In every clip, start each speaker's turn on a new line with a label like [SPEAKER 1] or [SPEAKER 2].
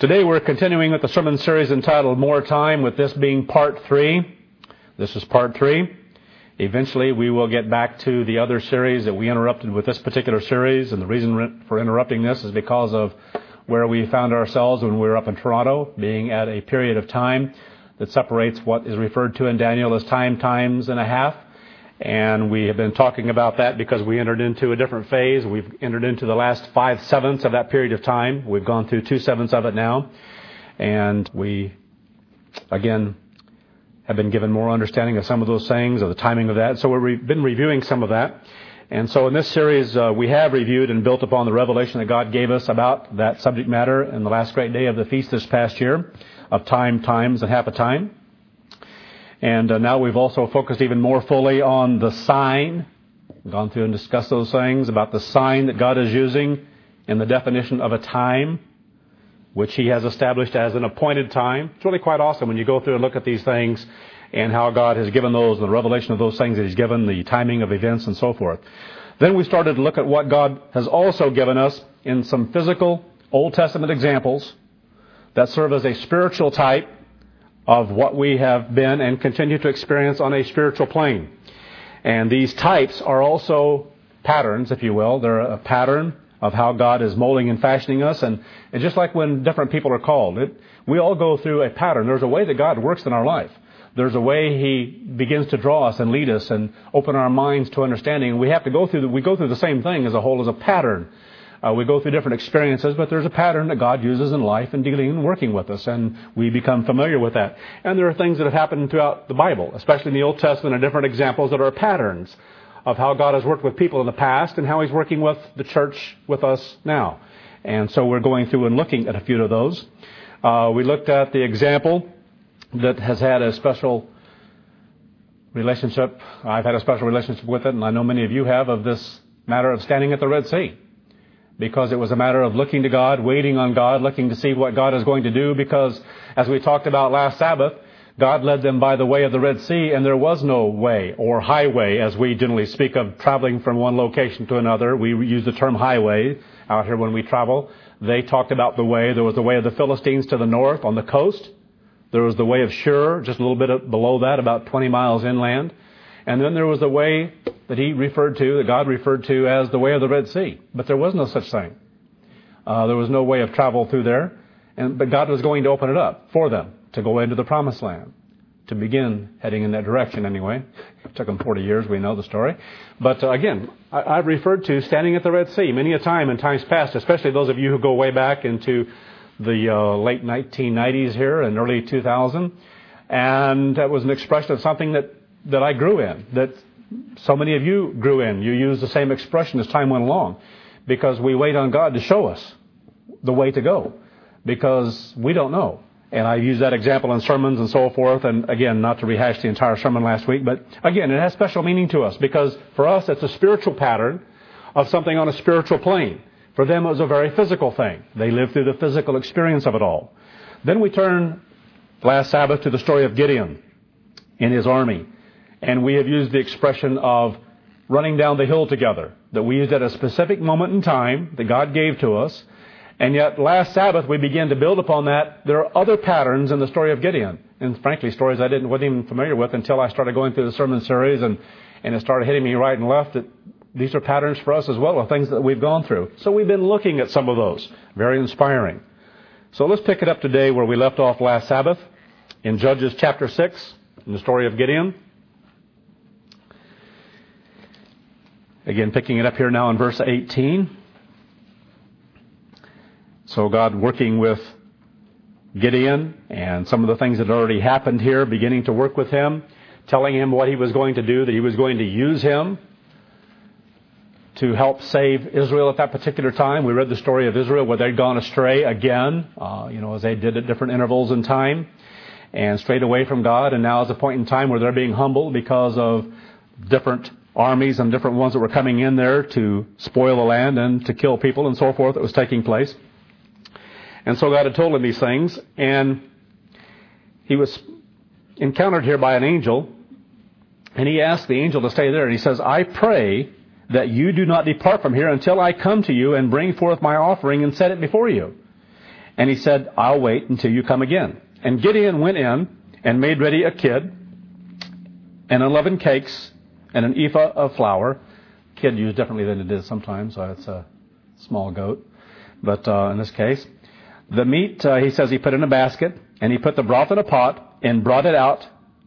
[SPEAKER 1] Today we're continuing with the sermon series entitled More Time, with this being part 3. This is part 3. Eventually we will get back to the other series that we interrupted with this particular series, and the reason for interrupting this is because of where we found ourselves when we were up in Toronto, being at a period of time that separates what is referred to in Daniel as times and a half. And we have been talking about that because we entered into a different phase. We've entered into the last 5/7 of that period of time. We've gone through 2/7 of it now. And we, again, have been given more understanding of some of those things, of the timing of that. So we've been reviewing some of that. And so in this series, we have reviewed and built upon the revelation that God gave us about that subject matter in the last great day of the feast this past year, of times, and half a time. And now we've also focused even more fully on the sign. We've gone through and discussed those things about the sign that God is using in the definition of a time, which He has established as an appointed time. It's really quite awesome when you go through and look at these things and how God has given those, the revelation of those things that He's given, the timing of events and so forth. Then we started to look at what God has also given us in some physical Old Testament examples that serve as a spiritual type of what we have been and continue to experience on a spiritual plane. And these types are also patterns, if you will. They're a pattern of how God is molding and fashioning us. And just like when different people are called, we all go through a pattern. There's a way that God works in our life. There's a way He begins to draw us and lead us and open our minds to understanding. And we go through the same thing as a whole, as a pattern. We go through different experiences, but there's a pattern that God uses in life and dealing and working with us, and we become familiar with that. And there are things that have happened throughout the Bible, especially in the Old Testament, and different examples that are patterns of how God has worked with people in the past and how He's working with the church with us now. And so we're going through and looking at a few of those. We looked at the example that has had a special relationship. I've had a special relationship with it, and I know many of you have, of this matter of standing at the Red Sea. Because it was a matter of looking to God, waiting on God, looking to see what God is going to do. Because, as we talked about last Sabbath, God led them by the way of the Red Sea, and there was no way or highway, as we generally speak of traveling from one location to another. We use the term highway out here when we travel. They talked about the way. There was the way of the Philistines to the north on the coast. There was the way of Shur, just a little bit below that, about 20 miles inland. And then there was the way that God referred to as the way of the Red Sea. But there was no such thing. There was no way of travel through there. But God was going to open it up for them to go into the Promised Land, to begin heading in that direction anyway. It took them 40 years, we know the story. But again, I've referred to standing at the Red Sea many a time in times past, especially those of you who go way back into the late 1990s here and early 2000. And that was an expression of something that I grew in, that so many of you grew in. You use the same expression as time went along, because we wait on God to show us the way to go, because we don't know. And I use that example in sermons and so forth, and again, not to rehash the entire sermon last week, but again, it has special meaning to us, because for us it's a spiritual pattern of something on a spiritual plane. For them it was a very physical thing. They lived through the physical experience of it all. Then we turn last Sabbath to the story of Gideon and his army. And we have used the expression of running down the hill together, that we used at a specific moment in time that God gave to us. And yet last Sabbath we began to build upon that. There are other patterns in the story of Gideon. And frankly, stories I wasn't even familiar with until I started going through the sermon series, and it started hitting me right and left that these are patterns for us as well, of things that we've gone through. So we've been looking at some of those. Very inspiring. So let's pick it up today where we left off last Sabbath, in Judges chapter 6, in the story of Gideon. Again, picking it up here now in verse 18. So God working with Gideon and some of the things that had already happened here, beginning to work with him, telling him what He was going to do, that He was going to use him to help save Israel at that particular time. We read the story of Israel where they'd gone astray again, as they did at different intervals in time, and strayed away from God. And now is a point in time where they're being humbled because of different armies and different ones that were coming in there to spoil the land and to kill people and so forth that was taking place. And so God had told him these things, and he was encountered here by an angel, and he asked the angel to stay there, and he says, I pray that you do not depart from here until I come to you and bring forth my offering and set it before you. And he said, I'll wait until you come again. And Gideon went in and made ready a kid and 11 cakes and an ephah of flour. Kid used differently than it is sometimes, so it's a small goat. But in this case, the meat, he says he put in a basket, and he put the broth in a pot and brought it out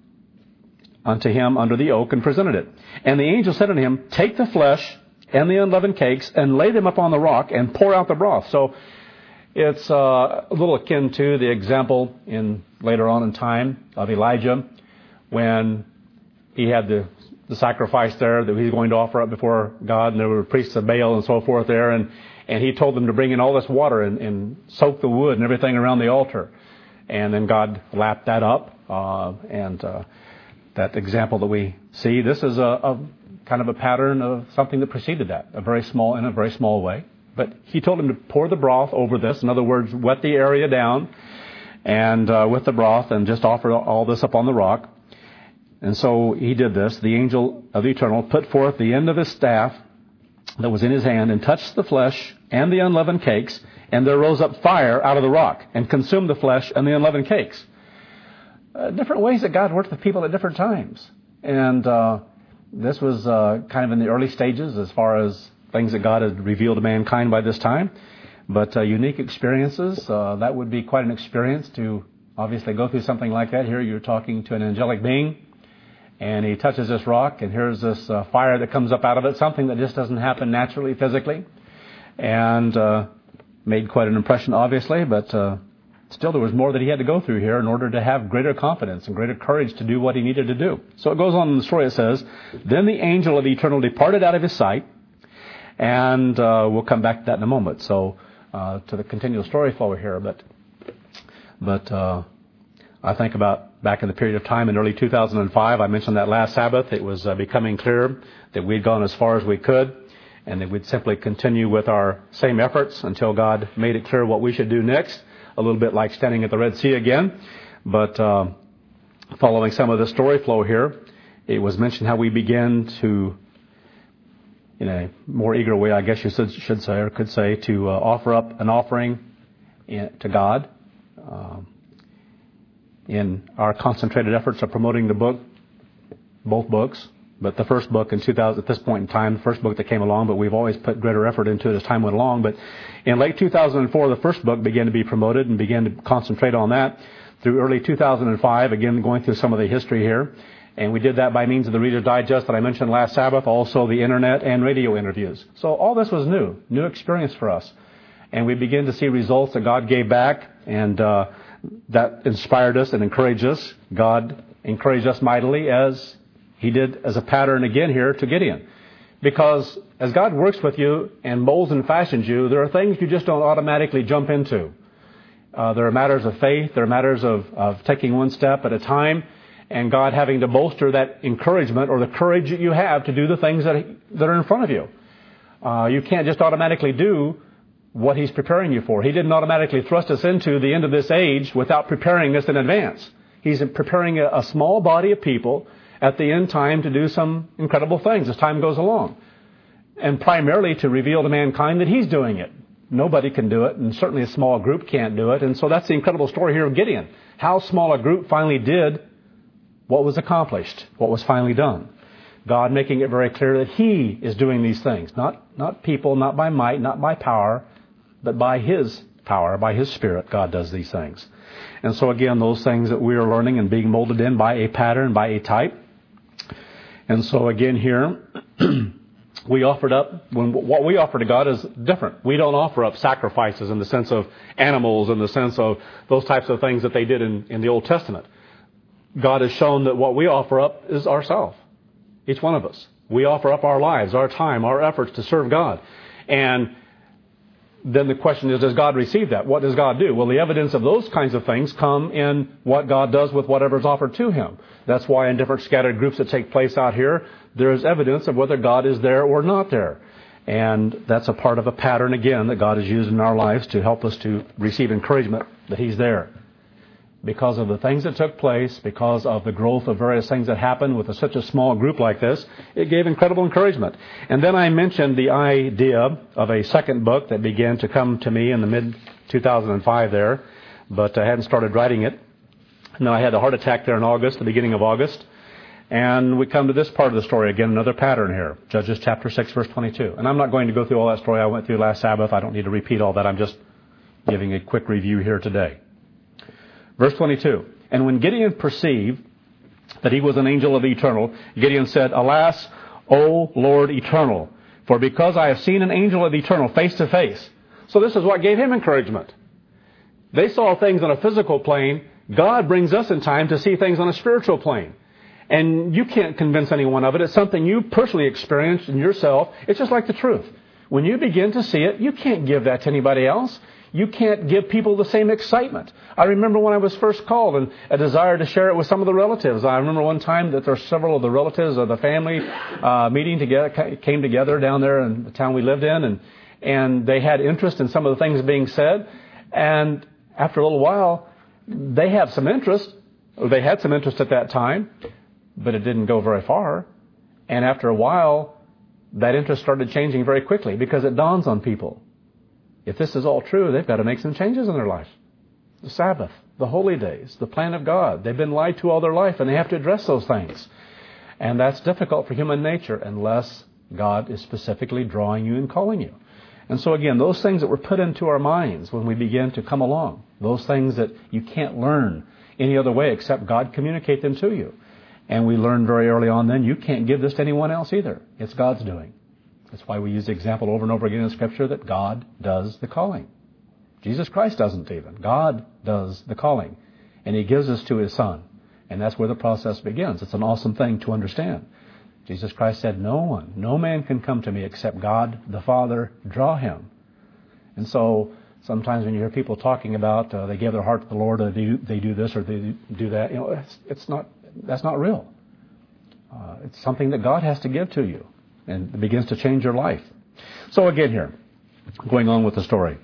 [SPEAKER 1] unto him under the oak and presented it. And the angel said unto him, take the flesh and the unleavened cakes and lay them upon the rock and pour out the broth. So it's a little akin to the example in later on in time of Elijah when he had the sacrifice there that he was going to offer up before God, and there were priests of Baal and so forth there, and he told them to bring in all this water and soak the wood and everything around the altar. And then God lapped that up, and that example that we see, this is a kind of a pattern of something that preceded that, in a very small way. But he told him to pour the broth over this, in other words, wet the area down and with the broth and just offer all this up on the rock. And so he did this. The angel of the Eternal put forth the end of his staff that was in his hand and touched the flesh and the unleavened cakes, and there rose up fire out of the rock and consumed the flesh and the unleavened cakes. Different ways that God worked with people at different times. And this was kind of in the early stages as far as things that God had revealed to mankind by this time. But unique experiences, that would be quite an experience to obviously go through something like that. Here you're talking to an angelic being, and he touches this rock, and here's this fire that comes up out of it, something that just doesn't happen naturally, physically. And made quite an impression, obviously, but still there was more that he had to go through here in order to have greater confidence and greater courage to do what he needed to do. So it goes on in the story, it says, then the angel of the Eternal departed out of his sight, and we'll come back to that in a moment. So to the continual story flow here, but I think about back in the period of time in early 2005, I mentioned that last Sabbath, it was becoming clear that we'd gone as far as we could, and that we'd simply continue with our same efforts until God made it clear what we should do next, a little bit like standing at the Red Sea again. But following some of the story flow here, it was mentioned how we began to, in a more eager way, I guess you should say, or could say, to offer up an offering to God in our concentrated efforts of promoting the book, both books. But the first book in 2000, at this point in time, the first book that came along, but we've always put greater effort into it as time went along. But in late 2004, the first book began to be promoted and began to concentrate on that. Through early 2005, again, going through some of the history here. And we did that by means of the Reader's Digest that I mentioned last Sabbath, also the internet and radio interviews. So all this was new experience for us. And we began to see results that God gave back, and that inspired us and encouraged us. God encouraged us mightily, as he did as a pattern again here to Gideon. Because as God works with you and molds and fashions you, there are things you just don't automatically jump into. There are matters of faith. There are matters of taking one step at a time, and God having to bolster that encouragement or the courage that you have to do the things that are in front of you. You can't just automatically do what he's preparing you for. He didn't automatically thrust us into the end of this age without preparing us in advance. He's preparing a small body of people at the end time to do some incredible things as time goes along. And primarily to reveal to mankind that he's doing it. Nobody can do it, and certainly a small group can't do it. And so that's the incredible story here of Gideon. How small a group finally did what was accomplished, what was finally done. God making it very clear that he is doing these things. Not people, not by might, not by power, but by his power, by his Spirit, God does these things. And so again, those things that we are learning and being molded in by a pattern, by a type. And so again here, we offered up, what we offer to God is different. We don't offer up sacrifices in the sense of animals, in the sense of those types of things that they did in the Old Testament. God has shown that what we offer up is ourselves. Each one of us. We offer up our lives, our time, our efforts to serve God. And then the question is, does God receive that? What does God do? Well, the evidence of those kinds of things come in what God does with whatever is offered to him. That's why in different scattered groups that take place out here, there is evidence of whether God is there or not there. And that's a part of a pattern, again, that God has used in our lives to help us to receive encouragement that he's there. because of the things that took place, because of the growth of various things that happened with such a small group like this. It gave incredible encouragement. And then I mentioned the idea of a second book that began to come to me in the mid-2005 there, but I hadn't started writing it. And then I had a heart attack there in August, the beginning of August. And we come to this part of the story again, another pattern here. Judges chapter 6, verse 22. And I'm not going to go through all that story I went through last Sabbath. I don't need to repeat all that. I'm just giving a quick review here today. Verse 22. And when Gideon perceived that he was an angel of the Eternal, Gideon said, Alas, O Lord Eternal, for because I have seen an angel of the Eternal face to face. So this is what gave him encouragement. They saw things on a physical plane. God brings us in time to see things on a spiritual plane. And you can't convince anyone of it. It's something you personally experienced in yourself. It's just like the truth. When you begin to see it, you can't give that to anybody else. You can't give people the same excitement. I remember when I was first called and a desire to share it with some of the relatives. I remember one time that there were several of the relatives of the family came together down there in the town we lived in, and they had interest in some of the things being said. And after a little while, they had some interest at that time, but it didn't go very far. And after a while, that interest started changing very quickly because it dawns on people. If this is all true, they've got to make some changes in their life. The Sabbath, the holy days, the plan of God. They've been lied to all their life, and they have to address those things. And that's difficult for human nature unless God is specifically drawing you and calling you. And so again, those things that were put into our minds when we begin to come along, those things that you can't learn any other way except God communicate them to you. And we learned very early on then, you can't give this to anyone else either. It's God's doing. That's why we use the example over and over again in Scripture that God does the calling. Jesus Christ doesn't even. God does the calling. And He gives us to His Son. And that's where the process begins. It's an awesome thing to understand. Jesus Christ said, no man can come to me except God the Father draw him. And so sometimes when you hear people talking about they give their heart to the Lord, or they do this or they do that, that's not real. It's something that God has to give to you. And it begins to change your life. So again here, going on with the story.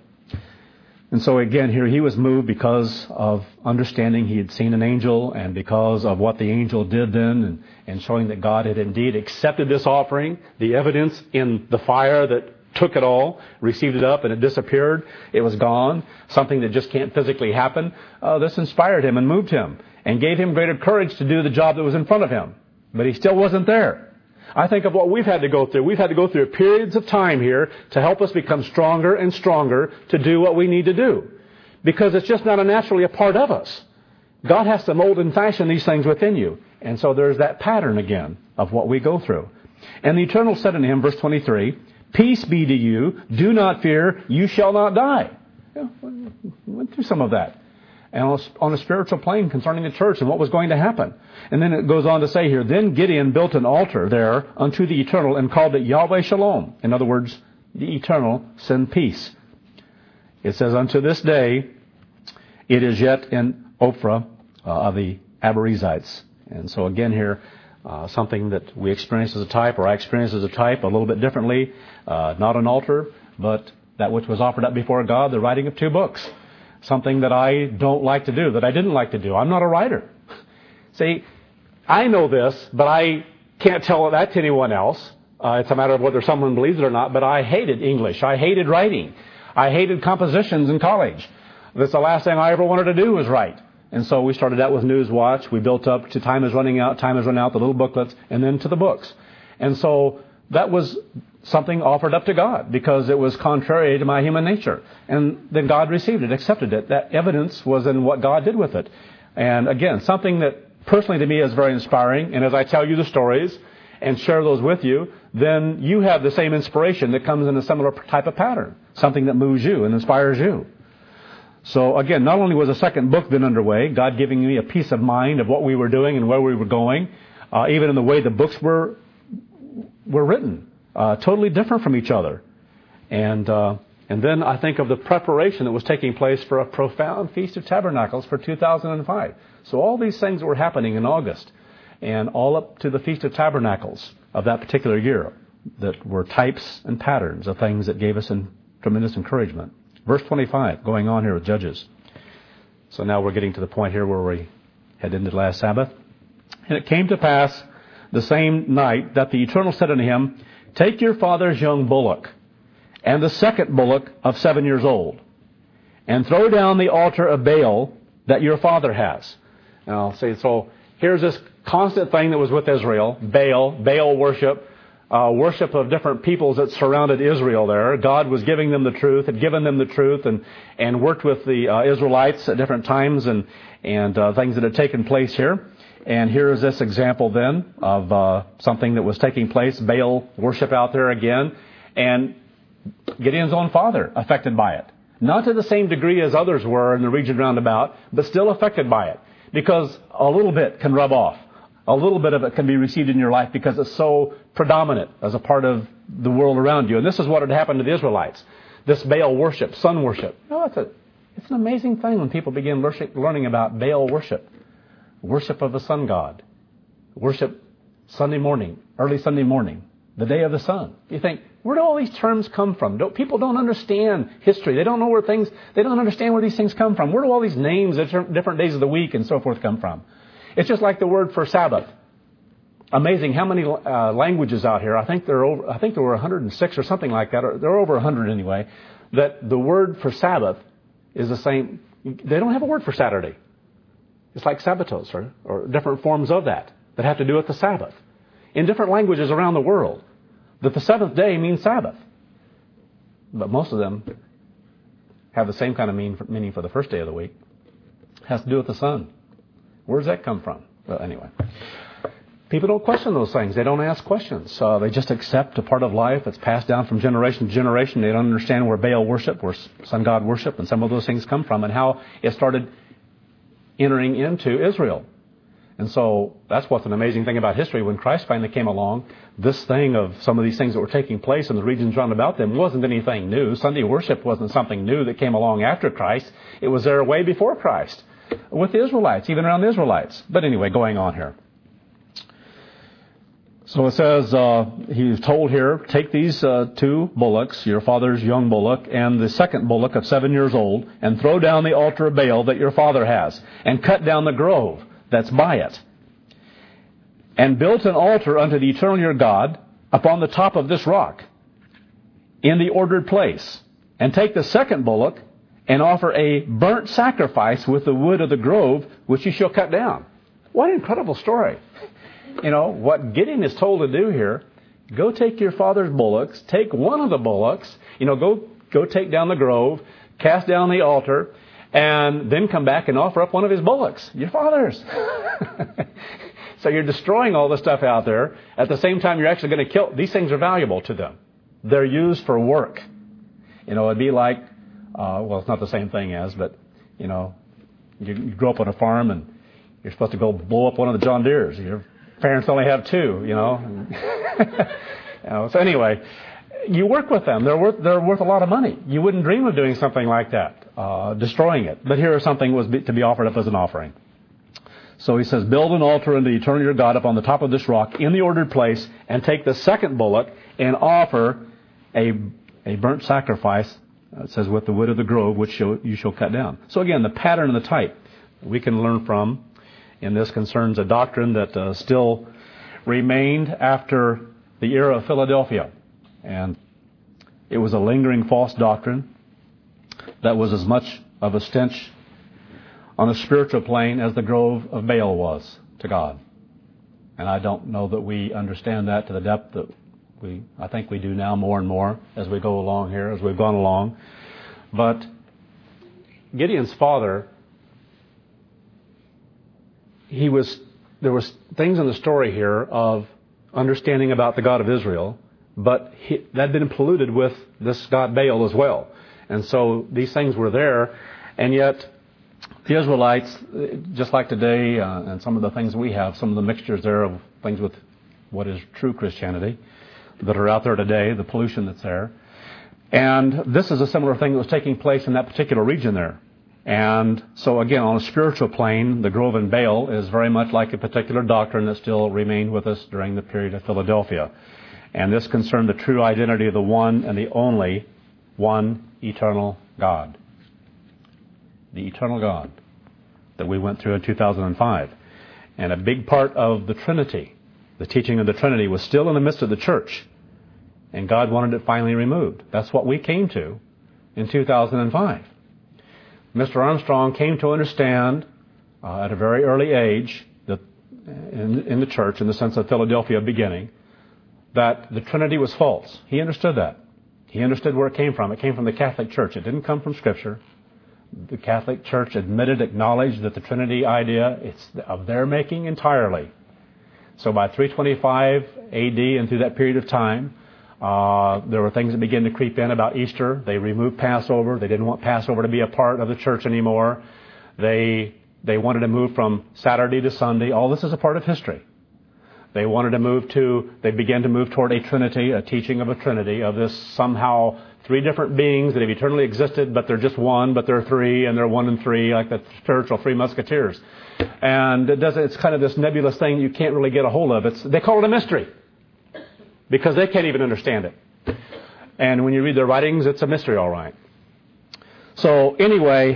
[SPEAKER 1] And so again here, he was moved because of understanding he had seen an angel and because of what the angel did then and showing that God had indeed accepted this offering, the evidence in the fire that took it all, received it up and it disappeared. It was gone, something that just can't physically happen. This inspired him and moved him and gave him greater courage to do the job that was in front of him. But he still wasn't there. I think of what we've had to go through. We've had to go through periods of time here to help us become stronger and stronger to do what we need to do. Because it's just not naturally a part of us. God has to mold and fashion these things within you. And so there's that pattern again of what we go through. And the Eternal said unto him, verse 23, Peace be to you, do not fear, you shall not die. We went through some of that. And on a spiritual plane concerning the church and what was going to happen. And then it goes on to say here, Then Gideon built an altar there unto the Eternal and called it Yahweh Shalom. In other words, the Eternal send peace. It says, Unto this day, it is yet in Ophrah of the Abarizites. And so again here, something that we experience as a type, or I experience as a type a little bit differently. Not an altar, but that which was offered up before God, the writing of 2 books. Something that I don't like to do, that I didn't like to do. I'm not a writer. See, I know this, but I can't tell that to anyone else. It's a matter of whether someone believes it or not, but I hated English. I hated writing. I hated compositions in college. That's the last thing I ever wanted to do was write. And so we started out with Newswatch. We built up to Time Is Running Out, the little booklets, and then to the books. And so that was something offered up to God because it was contrary to my human nature. And then God received it, accepted it. That evidence was in what God did with it. And again, something that personally to me is very inspiring. And as I tell you the stories and share those with you, then you have the same inspiration that comes in a similar type of pattern. Something that moves you and inspires you. So again, not only was a second book then underway, God giving me a peace of mind of what we were doing and where we were going, even in the way the books were written. Totally different from each other. And then I think of the preparation that was taking place for a profound Feast of Tabernacles for 2005. So all these things were happening in August and all up to the Feast of Tabernacles of that particular year that were types and patterns of things that gave us tremendous encouragement. Verse 25, going on here with Judges. So now we're getting to the point here where we had ended last Sabbath. And it came to pass the same night that the Eternal said unto him, Take your father's young bullock, and the second bullock of 7 years old, and throw down the altar of Baal that your father has. Now, see, so here's this constant thing that was with Israel, Baal worship, worship of different peoples that surrounded Israel there. God was giving them the truth, had given them the truth, and worked with the Israelites at different times and things that had taken place here. And here is this example then of something that was taking place, Baal worship out there again, and Gideon's own father affected by it. Not to the same degree as others were in the region round about, but still affected by it. Because a little bit can rub off. A little bit of it can be received in your life because it's so predominant as a part of the world around you. And this is what had happened to the Israelites. This Baal worship, sun worship. It's an amazing thing when people begin learning about Baal worship. Worship of the sun god. Worship Sunday morning, early Sunday morning, the day of the sun. You think, where do all these terms come from? People don't understand history. They don't know they don't understand where these things come from. Where do all these names at different days of the week and so forth come from? It's just like the word for Sabbath. Amazing how many languages out here. I think there were 106 or something like that. Or there are over 100 anyway. That the word for Sabbath is the same. They don't have a word for Saturday. It's like Sabbatos or different forms of that have to do with the Sabbath. In different languages around the world, that the seventh day means Sabbath. But most of them have the same kind of meaning for the first day of the week. It has to do with the sun. Where does that come from? Well, anyway. People don't question those things. They don't ask questions. They just accept a part of life that's passed down from generation to generation. They don't understand where Baal worship, where sun god worship, and some of those things come from, and how it started entering into Israel. And so that's what's an amazing thing about history. When Christ finally came along, this thing of some of these things that were taking place in the regions round about them wasn't anything new. Sunday worship wasn't something new that came along after Christ. It was there way before Christ with the Israelites, even around the Israelites. But anyway, going on here. So it says, he's told here, take these 2 bullocks, your father's young bullock, and the second bullock of 7 years old, and throw down the altar of Baal that your father has, and cut down the grove that's by it, and built an altar unto the eternal your God upon the top of this rock, in the ordered place, and take the second bullock, and offer a burnt sacrifice with the wood of the grove, which you shall cut down. What an incredible story. You know, what Gideon is told to do here, go take your father's bullocks, take one of the bullocks, go take down the grove, cast down the altar, and then come back and offer up one of his bullocks, your father's. So you're destroying all the stuff out there. At the same time, you're actually going to kill. These things are valuable to them. They're used for work. It'd be like, it's not the same thing as, but, you grow up on a farm and you're supposed to go blow up one of the John Deeres. Your parents only have 2, So anyway, you work with them. They're worth a lot of money. You wouldn't dream of doing something like that, destroying it. But here is something was to be offered up as an offering. So he says, build an altar unto the eternal your God upon the top of this rock in the ordered place, and take the second bullock and offer a burnt sacrifice, it says, with the wood of the grove, which you shall cut down. So again, the pattern and the type we can learn from, and this concerns a doctrine that still remained after the era of Philadelphia. And it was a lingering false doctrine that was as much of a stench on a spiritual plane as the grove of Baal was to God. And I don't know that we understand that to the depth that I think we do now more and more as we go along here, as we've gone along. But Gideon's father, there was things in the story here of understanding about the God of Israel, but that had been polluted with this god Baal as well. And so these things were there, and yet the Israelites, just like today, and some of the things we have, some of the mixtures there of things with what is true Christianity that are out there today, the pollution that's there. And this is a similar thing that was taking place in that particular region there. And so again, on a spiritual plane, the grove in Baal is very much like a particular doctrine that still remained with us during the period of Philadelphia. And this concerned the true identity of the one and the only one eternal God. The eternal God. that we went through in 2005. And a big part of the Trinity, the teaching of the Trinity, was still in the midst of the church. And God wanted it finally removed. That's what we came to in 2005. Mr. Armstrong came to understand at a very early age that in the church, in the sense of Philadelphia beginning, that the Trinity was false. He understood that. He understood where it came from. It came from the Catholic Church. It didn't come from Scripture. The Catholic Church acknowledged that the Trinity idea is of their making entirely. So by 325 AD and through that period of time, there were things that began to creep in about Easter. They removed Passover. They didn't want Passover to be a part of the church anymore. They wanted to move from Saturday to Sunday. All this is a part of history. They began to move toward a Trinity, a teaching of a Trinity, of this somehow three different beings that have eternally existed, but they're just one, but they're three, and they're one and three, like the spiritual Three Musketeers. And it's kind of this nebulous thing you can't really get a hold of. They call it a mystery, because they can't even understand it. And when you read their writings, it's a mystery, all right. So anyway,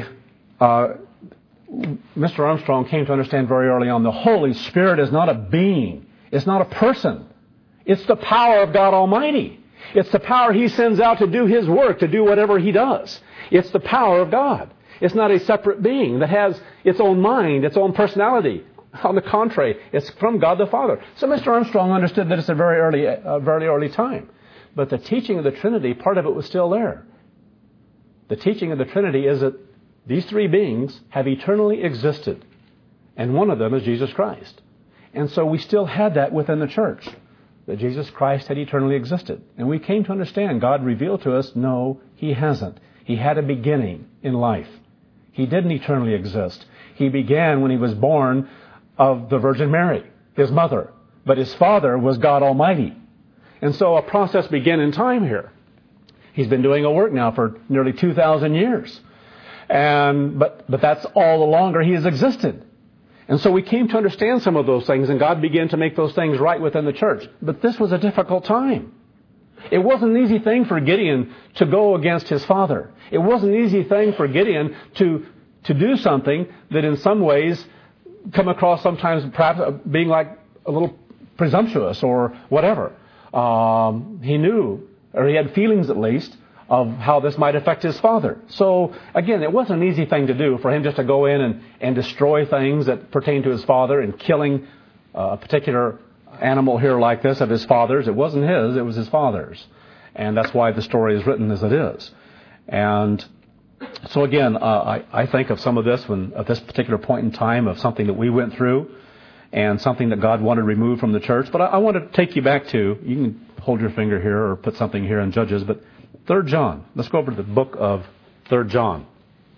[SPEAKER 1] Mr. Armstrong came to understand very early on the Holy Spirit is not a being. It's not a person. It's the power of God Almighty. It's the power He sends out to do His work, to do whatever He does. It's the power of God. It's not a separate being that has its own mind, its own personality. On the contrary, it's from God the Father. So Mr. Armstrong understood that it's a very early time. But the teaching of the Trinity, part of it was still there. The teaching of the Trinity is that these three beings have eternally existed. And one of them is Jesus Christ. And so we still had that within the church, that Jesus Christ had eternally existed. And we came to understand, God revealed to us, no, He hasn't. He had a beginning in life. He didn't eternally exist. He began when He was born of the Virgin Mary, His mother. But His Father was God Almighty. And so a process began in time here. He's been doing a work now for nearly 2,000 years. But that's all the longer He has existed. And so we came to understand some of those things, and God began to make those things right within the church. But this was a difficult time. It wasn't an easy thing for Gideon to go against his father. It wasn't an easy thing for Gideon to do something that in some ways come across sometimes perhaps being like a little presumptuous or whatever. He knew, or he had feelings at least, of how this might affect his father. So, again, it wasn't an easy thing to do for him just to go in and destroy things that pertain to his father and killing a particular animal here like this of his father's. It wasn't his, it was his father's. And that's why the story is written as it is. And so, again, I think of some of this at this particular point in time of something that we went through and something that God wanted removed from the church. But I want to take you back to, you can hold your finger here or put something here in Judges, but 3 John. Let's go over to the book of 3 John.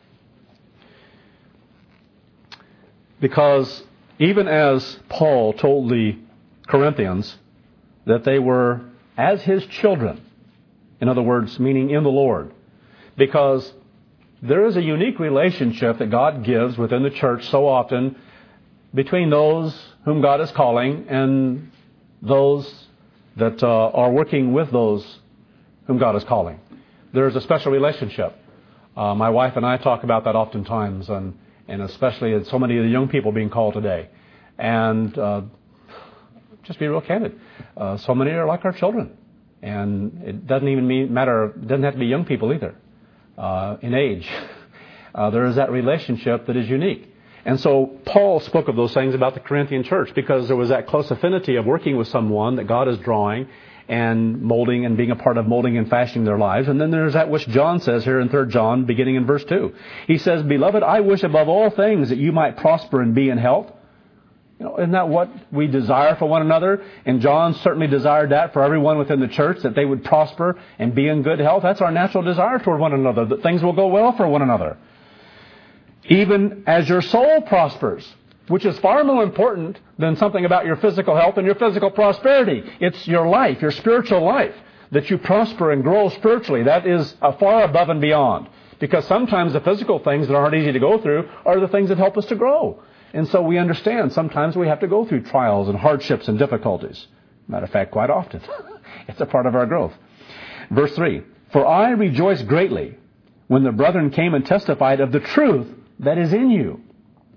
[SPEAKER 1] Because even as Paul told the Corinthians that they were as his children, in other words, meaning in the Lord, because there is a unique relationship that God gives within the church so often between those whom God is calling and those that are working with those whom God is calling. There's a special relationship. My wife and I talk about that oftentimes, and especially in so many of the young people being called today. And just be real candid. So many are like our children. And it doesn't even matter, it doesn't have to be young people either, in age. There is that relationship that is unique. And so Paul spoke of those things about the Corinthian church because there was that close affinity of working with someone that God is drawing and molding and being a part of molding and fashioning their lives. And then there's that which John says here in 3 John, beginning in verse 2. He says, "Beloved, I wish above all things that you might prosper and be in health." Isn't that what we desire for one another? And John certainly desired that for everyone within the church, that they would prosper and be in good health. That's our natural desire toward one another, that things will go well for one another. Even as your soul prospers, which is far more important than something about your physical health and your physical prosperity. It's your life, your spiritual life, that you prosper and grow spiritually. That is far above and beyond. Because sometimes the physical things that aren't easy to go through are the things that help us to grow. And so we understand sometimes we have to go through trials and hardships and difficulties. Matter of fact, quite often. It's a part of our growth. Verse 3, "For I rejoiced greatly when the brethren came and testified of the truth that is in you,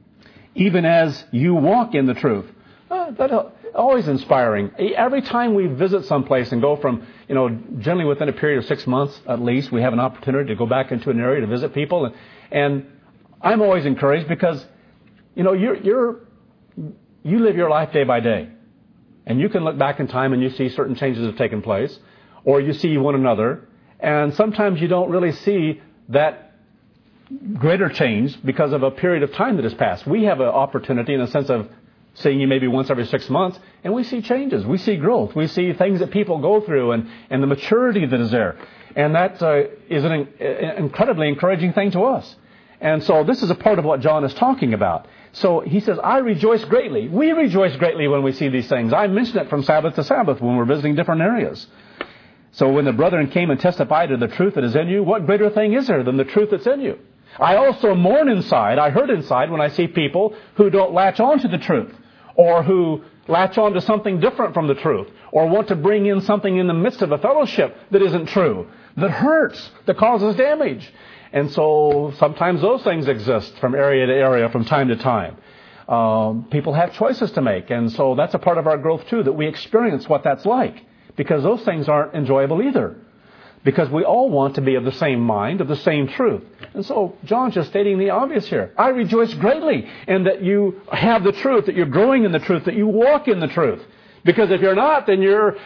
[SPEAKER 1] even as you walk in the truth. That's always inspiring. Every time we visit someplace and go from, generally within a period of 6 months at least, we have an opportunity to go back into an area to visit people. And I'm always encouraged because, you live your life day by day. And you can look back in time and you see certain changes have taken place. Or you see one another. And sometimes you don't really see that greater change because of a period of time that has passed. We have an opportunity in a sense of seeing you maybe once every 6 months, and we see changes. We see growth. We see things that people go through and the maturity that is there. And that is an incredibly encouraging thing to us. And so this is a part of what John is talking about. So he says, I rejoice greatly. We rejoice greatly when we see these things. I mention it from Sabbath to Sabbath when we're visiting different areas. So when the brethren came and testified to the truth that is in you, what greater thing is there than the truth that's in you? I also mourn inside, I hurt inside when I see people who don't latch on to the truth, or who latch on to something different from the truth, or want to bring in something in the midst of a fellowship that isn't true, that hurts, that causes damage. And so sometimes those things exist from area to area, from time to time. People have choices to make, and so that's a part of our growth too, that we experience what that's like. Because those things aren't enjoyable either. Because we all want to be of the same mind, of the same truth. And so John's just stating the obvious here. I rejoice greatly in that you have the truth, that you're growing in the truth, that you walk in the truth. Because if you're not, then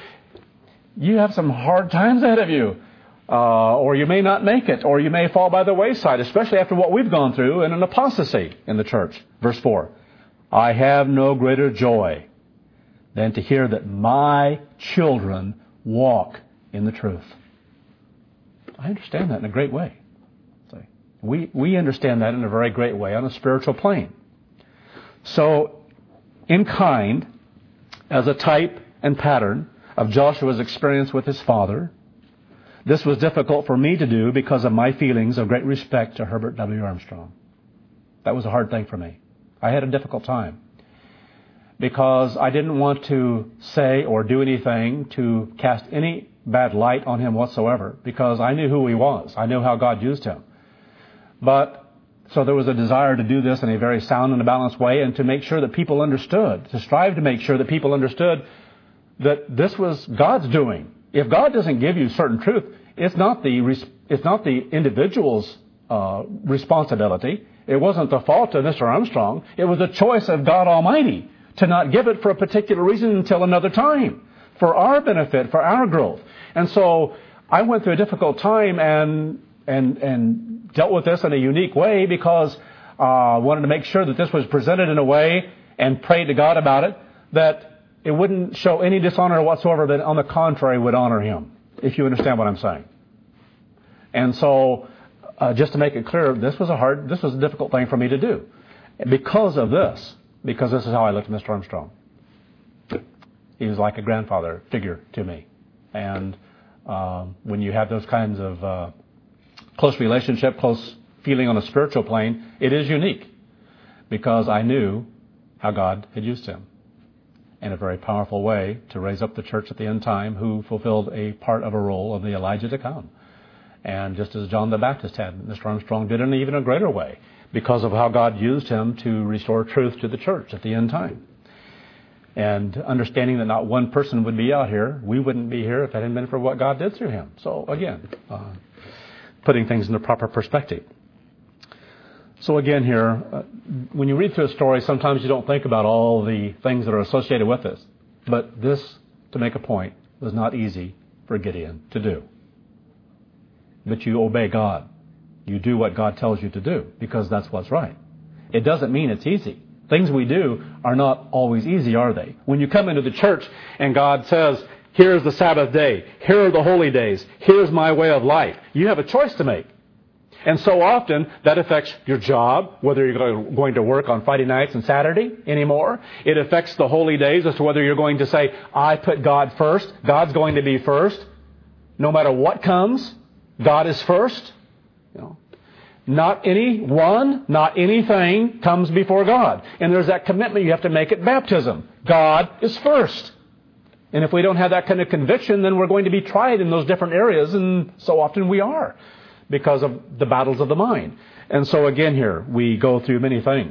[SPEAKER 1] you have some hard times ahead of you. Or you may not make it, or you may fall by the wayside, especially after what we've gone through in an apostasy in the church. Verse 4. I have no greater joy than to hear that my children walk in the truth. I understand that in a great way. We understand that in a very great way on a spiritual plane. So, in kind, as a type and pattern of Joshua's experience with his father, this was difficult for me to do because of my feelings of great respect to Herbert W. Armstrong. That was a hard thing for me. I had a difficult time. Because I didn't want to say or do anything to cast any bad light on him whatsoever, because I knew who he was. I knew how God used him. So there was a desire to do this in a very sound and a balanced way, and to make sure that people understood, to strive to make sure that people understood that this was God's doing. If God doesn't give you certain truth, it's not the individual's responsibility. It wasn't the fault of Mr. Armstrong. It was a choice of God Almighty to not give it for a particular reason until another time, for our benefit, for our growth. And so I went through a difficult time and dealt with this in a unique way because I wanted to make sure that this was presented in a way and prayed to God about it, that it wouldn't show any dishonor whatsoever, but on the contrary would honor Him, if you understand what I'm saying. And so just to make it clear, this was a difficult thing for me to do because this is how I looked at Mr. Armstrong. He was like a grandfather figure to me. And when you have those kinds of close relationship, close feeling on a spiritual plane, it is unique. Because I knew how God had used him in a very powerful way to raise up the church at the end time, who fulfilled a part of a role of the Elijah to come. And just as John the Baptist had, Mr. Armstrong did in even a greater way, because of how God used him to restore truth to the church at the end time. And understanding that not one person would be out here, we wouldn't be here if it hadn't been for what God did through him. So again, putting things in the proper perspective. So again here, when you read through a story, sometimes you don't think about all the things that are associated with this. But this, to make a point, was not easy for Gideon to do. But you obey God. You do what God tells you to do, because that's what's right. It doesn't mean it's easy. Things we do are not always easy, are they? When you come into the church and God says, here's the Sabbath day, here are the holy days, here's my way of life, you have a choice to make. And so often that affects your job, whether you're going to work on Friday nights and Saturday anymore. It affects the holy days as to whether you're going to say, I put God first, God's going to be first. No matter what comes, God is first. You know, not anyone, not anything comes before God. And there's that commitment you have to make at baptism. God is first. And if we don't have that kind of conviction, then we're going to be tried in those different areas, and so often we are, because of the battles of the mind. And so again here, we go through many things.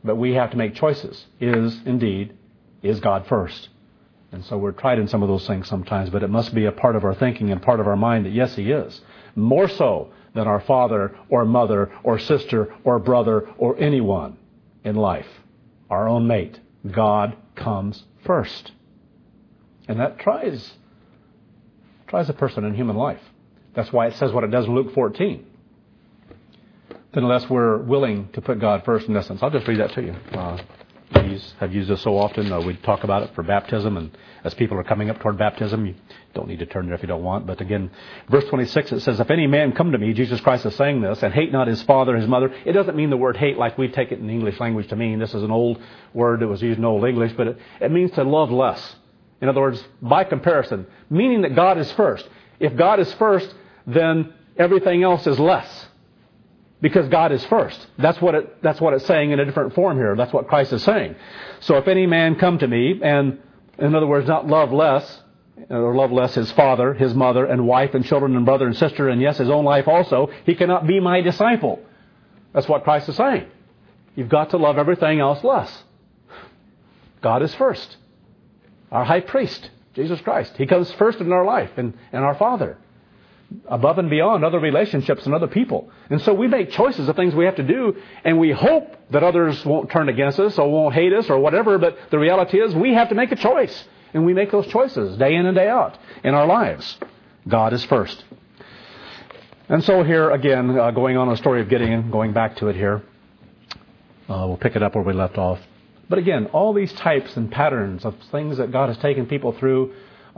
[SPEAKER 1] but we have to make choices. Is God first? And so we're tried in some of those things sometimes, but it must be a part of our thinking and part of our mind that yes, He is. More so than our father or mother or sister or brother or anyone in life. Our own mate. God comes first. And that tries a person in human life. That's why it says what it does in Luke 14. Unless we're willing to put God first in essence. I'll just read that to you. I've used this so often. We talk about it for baptism, and as people are coming up toward baptism, you don't need to turn there if you don't want. But again, verse 26, it says, if any man come to me, Jesus Christ is saying this, and hate not his father, his mother. It doesn't mean the word hate like we take it in the English language to mean. This is an old word that was used in Old English, but it means to love less. In other words, by comparison, meaning that God is first. If God is first, then everything else is less. Because God is first. That's what it's saying in a different form here. That's what Christ is saying. So if any man come to me, and in other words, not love less, or love less his father, his mother, and wife, and children, and brother, and sister, and yes, his own life also, he cannot be my disciple. That's what Christ is saying. You've got to love everything else less. God is first. Our high priest, Jesus Christ. He comes first in our life, and our Father. Above and beyond other relationships and other people. And so we make choices of things we have to do, and we hope that others won't turn against us or won't hate us or whatever, but the reality is we have to make a choice. And we make those choices day in and day out in our lives. God is first. And so here again, going on a story of Gideon, going back to it here, we'll pick it up where we left off. But again, all these types and patterns of things that God has taken people through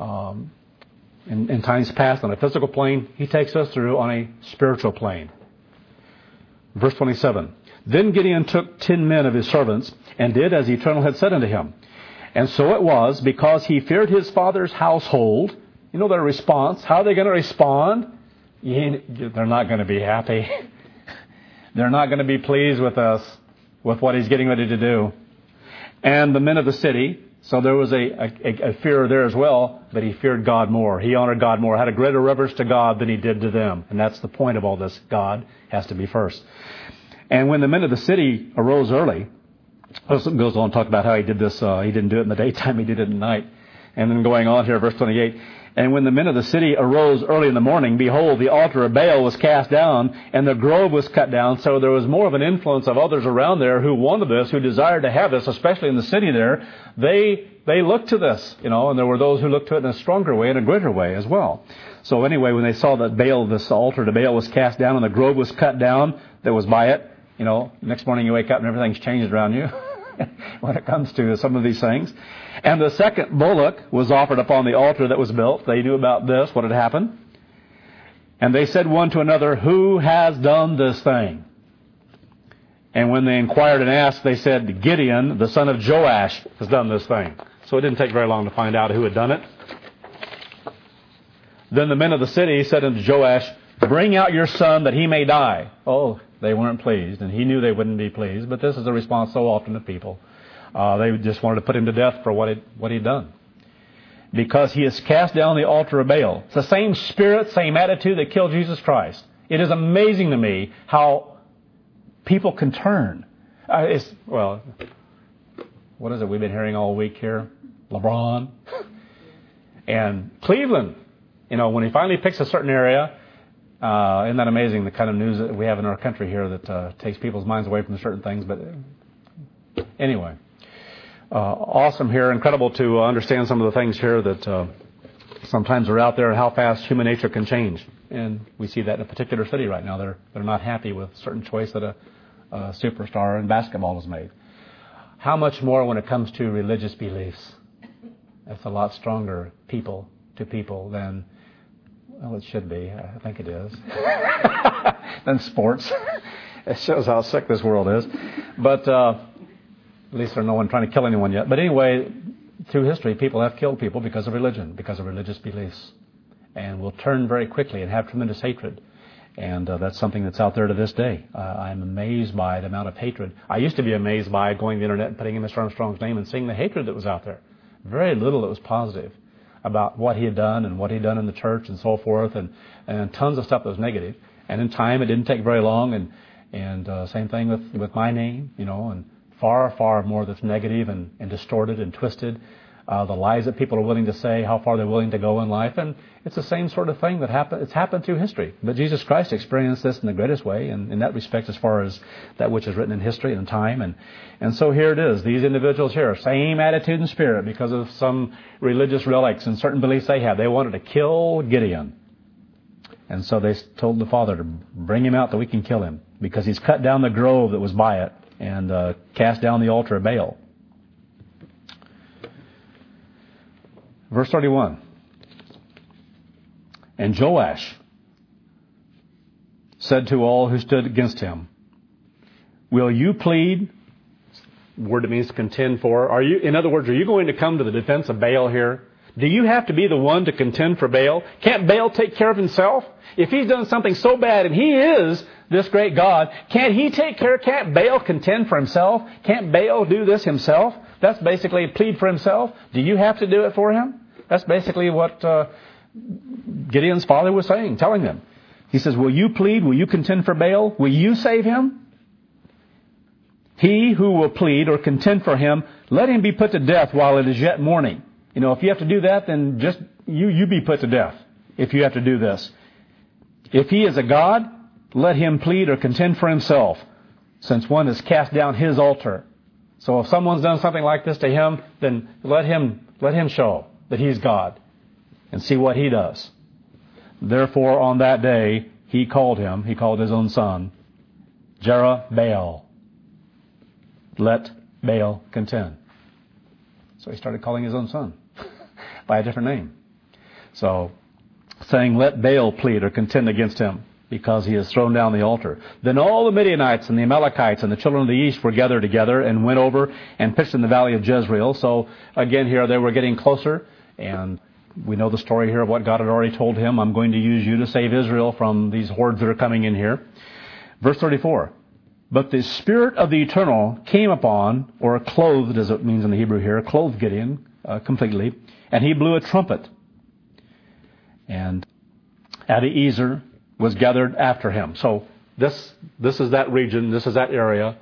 [SPEAKER 1] in times past on a physical plane, He takes us through on a spiritual plane. Verse 27. Then Gideon took 10 men of his servants and did as the Eternal had said unto him. And so it was, because he feared his father's household. You know their response. How are they going to respond? They're not going to be happy. They're not going to be pleased with us, with what he's getting ready to do. And the men of the city. So there was a fear there as well, but he feared God more. He honored God more, had a greater reverence to God than he did to them. And that's the point of all this. God has to be first. And when the men of the city arose early, it goes on to talk about how he did this. He didn't do it in the daytime, he did it at night. And then going on here, verse 28. And when the men of the city arose early in the morning, behold, the altar of Baal was cast down, and the grove was cut down. So there was more of an influence of others around there who wanted this, who desired to have this, especially in the city there. They looked to this, and there were those who looked to it in a stronger way, in a greater way as well. So anyway, when they saw that Baal, this altar to Baal was cast down, and the grove was cut down that was by it, next morning you wake up and everything's changed around you when it comes to some of these things. And the second bullock was offered upon the altar that was built. They knew about this, what had happened. And they said one to another, who has done this thing? And when they inquired and asked, they said, Gideon, the son of Joash, has done this thing. So it didn't take very long to find out who had done it. Then the men of the city said unto Joash, bring out your son that he may die. Oh, they weren't pleased, and he knew they wouldn't be pleased. But this is the response so often of people. They just wanted to put him to death for what he'd done. Because he has cast down the altar of Baal. It's the same spirit, same attitude that killed Jesus Christ. It is amazing to me how people can turn. What is it we've been hearing all week here? LeBron. And Cleveland. When he finally picks a certain area, isn't that amazing, the kind of news that we have in our country here that takes people's minds away from certain things. But anyway. Awesome here. Incredible to understand some of the things here that sometimes are out there and how fast human nature can change. And we see that in a particular city right now. They're not happy with a certain choice that a superstar in basketball has made. How much more when it comes to religious beliefs? That's a lot stronger people to people than, well, it should be. I think it is. Than sports. It shows how sick this world is. But at least there's no one trying to kill anyone yet. But anyway, through history, people have killed people because of religion, because of religious beliefs. And will turn very quickly and have tremendous hatred. And that's something that's out there to this day. I'm amazed by the amount of hatred. I used to be amazed by going to the internet and putting in Mr. Armstrong's name and seeing the hatred that was out there. Very little that was positive about what he had done and what he'd done in the church and so forth. And tons of stuff that was negative. And in time, it didn't take very long. And same thing with my name, and far, far more that's negative and distorted and twisted. The lies that people are willing to say, how far they're willing to go in life. And it's the same sort of thing it's happened through history. But Jesus Christ experienced this in the greatest way, and in that respect, as far as that which is written in history and time. And so here it is. These individuals here, same attitude and spirit because of some religious relics and certain beliefs they have. They wanted to kill Gideon. And so they told the Father to bring him out that we can kill him, because he's cut down the grove that was by it and cast down the altar of Baal. Verse 31. And Joash said to all who stood against him, will you plead? Word that means contend for. In other words, are you going to come to the defense of Baal here? Do you have to be the one to contend for Baal? Can't Baal take care of himself? If he's done something so bad and he is this great God, can't he take care? Can't Baal contend for himself? Can't Baal do this himself? That's basically plead for himself. Do you have to do it for him? That's basically what Gideon's father was saying, telling them. He says, will you plead? Will you contend for Baal? Will you save him? He who will plead or contend for him, let him be put to death while it is yet morning. You know, if you have to do that, then just you be put to death if you have to do this. If he is a god, let him plead or contend for himself, since one has cast down his altar. So if someone's done something like this to him, then let him show that he's God and see what he does. Therefore, on that day, he called his own son, Jerubbaal. Let Baal contend. So he started calling his own son by a different name. So, saying, let Baal plead or contend against him, because he has thrown down the altar. Then all the Midianites and the Amalekites and the children of the east were gathered together and went over and pitched in the valley of Jezreel. So again here they were getting closer, and we know the story here of what God had already told him. I'm going to use you to save Israel from these hordes that are coming in here. Verse 34. But the Spirit of the Eternal came upon, or clothed as it means in the Hebrew here, clothed Gideon completely, and he blew a trumpet. And Adiezer was gathered after him. So this is that region, this is that area.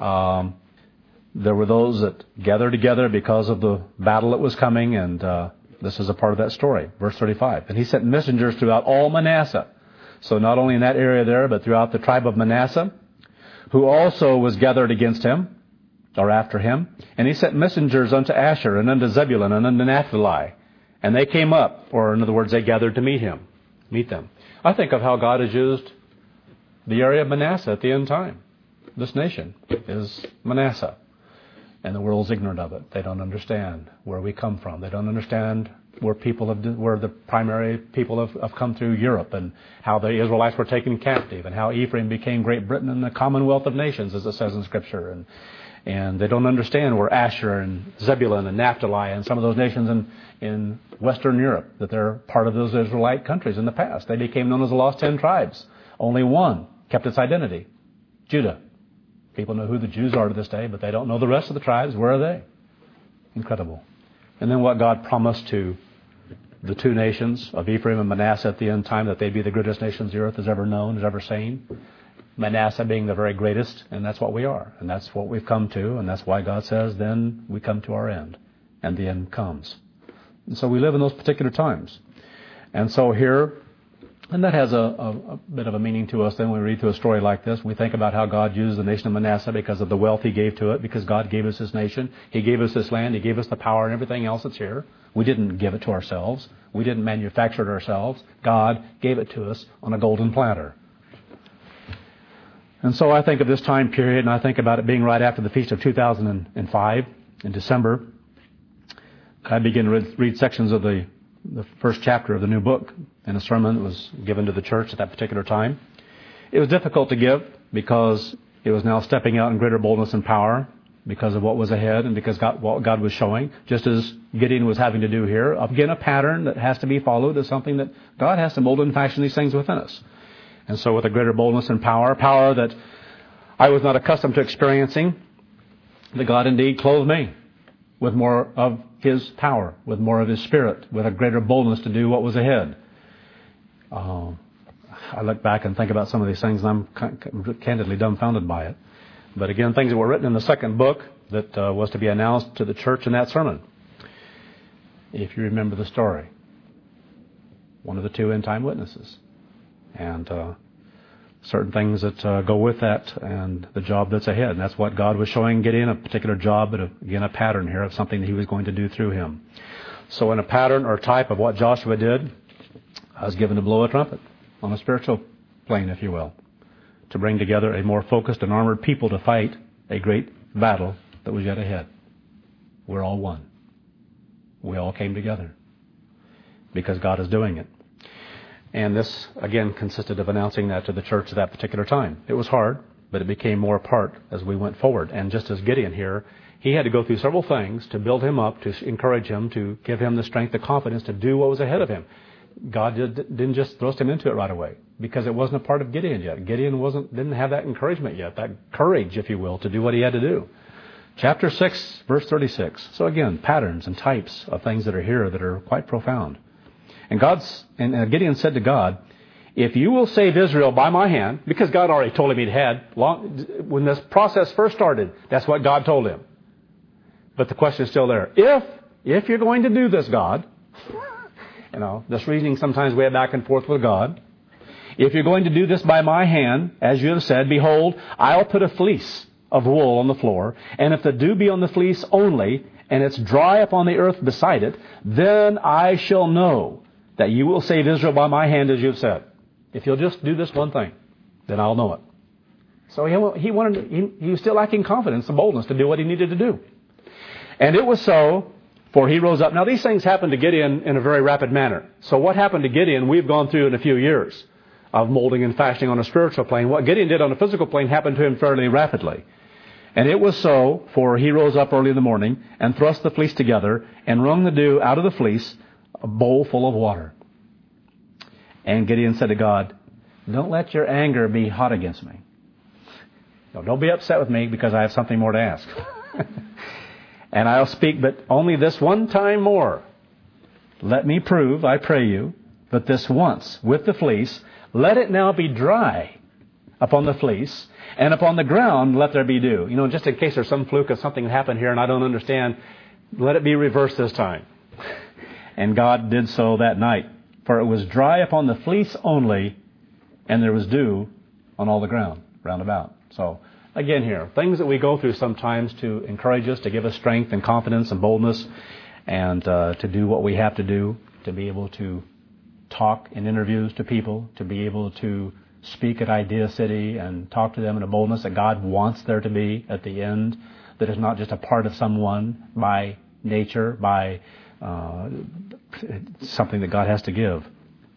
[SPEAKER 1] There were those that gathered together because of the battle that was coming, and this is a part of that story. Verse 35. And he sent messengers throughout all Manasseh. So not only in that area there, but throughout the tribe of Manasseh, who also was gathered against him, or after him. And he sent messengers unto Asher, and unto Zebulun, and unto Naphtali. And they came up, or in other words, they gathered to meet them. I think of how God has used the area of Manasseh at the end time. This nation is Manasseh. And the world's ignorant of it. They don't understand where we come from. They don't understand where the primary people have come through Europe, and how the Israelites were taken captive, and how Ephraim became Great Britain and the Commonwealth of Nations, as it says in Scripture. And they don't understand where Asher and Zebulun and Naphtali and some of those nations in Western Europe, that they're part of those Israelite countries in the past. They became known as the Lost 10 Tribes. Only one kept its identity, Judah. People know who the Jews are to this day, but they don't know the rest of the tribes. Where are they? Incredible. And then what God promised to the two nations of Ephraim and Manasseh at the end time, that they'd be the greatest nations the earth has ever known, has ever seen. Manasseh being the very greatest, and that's what we are. And that's what we've come to, and that's why God says, then we come to our end. And the end comes. And so we live in those particular times. And so here, and that has a bit of a meaning to us then when we read through a story like this. We think about how God used the nation of Manasseh because of the wealth He gave to it, because God gave us this nation. He gave us this land. He gave us the power and everything else that's here. We didn't give it to ourselves. We didn't manufacture it ourselves. God gave it to us on a golden platter. And so I think of this time period, and I think about it being right after the Feast of 2005 in December. I began to read sections of the first chapter of the new book in a sermon that was given to the church at that particular time. It was difficult to give because it was now stepping out in greater boldness and power because of what was ahead and because what God was showing, just as Gideon was having to do here. Again, a pattern that has to be followed is something that God has to mold and fashion these things within us. And so with a greater boldness and power that I was not accustomed to experiencing, that God indeed clothed me with more of His power, with more of His Spirit, with a greater boldness to do what was ahead. I look back and think about some of these things, and I'm candidly dumbfounded by it. But again, things that were written in the second book that was to be announced to the church in that sermon. If you remember the story. One of the two end-time witnesses. And certain things that go with that and the job that's ahead. And that's what God was showing Gideon, a particular job, but again, a pattern here of something that he was going to do through him. So in a pattern or type of what Joshua did, I was given to blow a trumpet on a spiritual plane, if you will, to bring together a more focused and armored people to fight a great battle that was yet ahead. We're all one. We all came together because God is doing it. And this, again, consisted of announcing that to the church at that particular time. It was hard, but it became more a part as we went forward. And just as Gideon here, he had to go through several things to build him up, to encourage him, to give him the strength, the confidence to do what was ahead of him. God didn't just thrust him into it right away because it wasn't a part of Gideon yet. Gideon didn't have that encouragement yet, that courage, if you will, to do what he had to do. Chapter 6, verse 36. So again, patterns and types of things that are here that are quite profound. And Gideon said to God, if you will save Israel by my hand, because God already told him he'd had, when this process first started, that's what God told him. But the question is still there. If you're going to do this, God, this reasoning sometimes we have back and forth with God. If you're going to do this by my hand, as you have said, behold, I'll put a fleece of wool on the floor, and if the dew be on the fleece only, and it's dry upon the earth beside it, then I shall know that you will save Israel by my hand, as you have said. If you'll just do this one thing, then I'll know it. So he was still lacking confidence and boldness to do what he needed to do. And it was so, for he rose up. Now these things happened to Gideon in a very rapid manner. So what happened to Gideon, we've gone through in a few years of molding and fashioning on a spiritual plane. What Gideon did on a physical plane happened to him fairly rapidly. And it was so, for he rose up early in the morning and thrust the fleece together and wrung the dew out of the fleece, a bowl full of water. And Gideon said to God, don't let your anger be hot against me. No, don't be upset with me because I have something more to ask. And I'll speak but only this one time more. Let me prove, I pray you, that this once with the fleece, let it now be dry upon the fleece, and upon the ground let there be dew. Just in case there's some fluke of something that happened here and I don't understand, let it be reversed this time. And God did so that night. For it was dry upon the fleece only, and there was dew on all the ground round about. So, again here, things that we go through sometimes to encourage us, to give us strength and confidence and boldness, and to do what we have to do, to be able to talk in interviews to people, to be able to speak at Idea City and talk to them in a boldness that God wants there to be at the end, that is not just a part of someone by nature, by something that God has to give.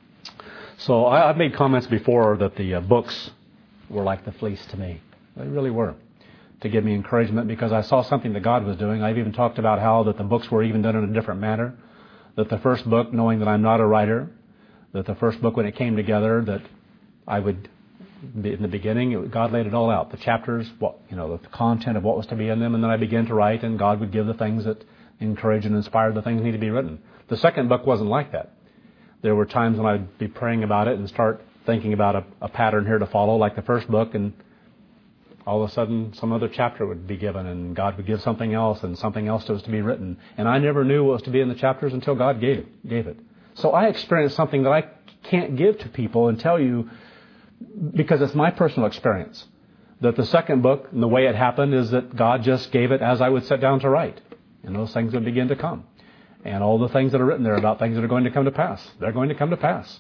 [SPEAKER 1] So I've made comments before that the books were like the fleece to me. They really were, to give me encouragement because I saw something that God was doing. I've even talked about how that the books were even done in a different manner. That the first book, knowing that I'm not a writer, that the first book when it came together, that I would, in the beginning, God laid it all out. The chapters, the content of what was to be in them, and then I began to write, and God would give the things that encourage and inspire the things that need to be written. The second book wasn't like that. There were times when I'd be praying about it and start thinking about a pattern here to follow, like the first book, and all of a sudden some other chapter would be given, and God would give something else, and something else was to be written. And I never knew what was to be in the chapters until God gave it. So I experienced something that I can't give to people and tell you because it's my personal experience. That the second book, and the way it happened, is that God just gave it as I would sit down to write. And those things would begin to come. And all the things that are written there about things that are going to come to pass, they're going to come to pass.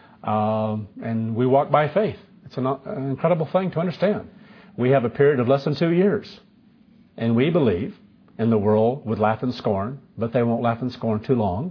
[SPEAKER 1] And we walk by faith. It's an incredible thing to understand. We have a period of less than 2 years. And we believe, and the world would laugh and scorn, but they won't laugh and scorn too long,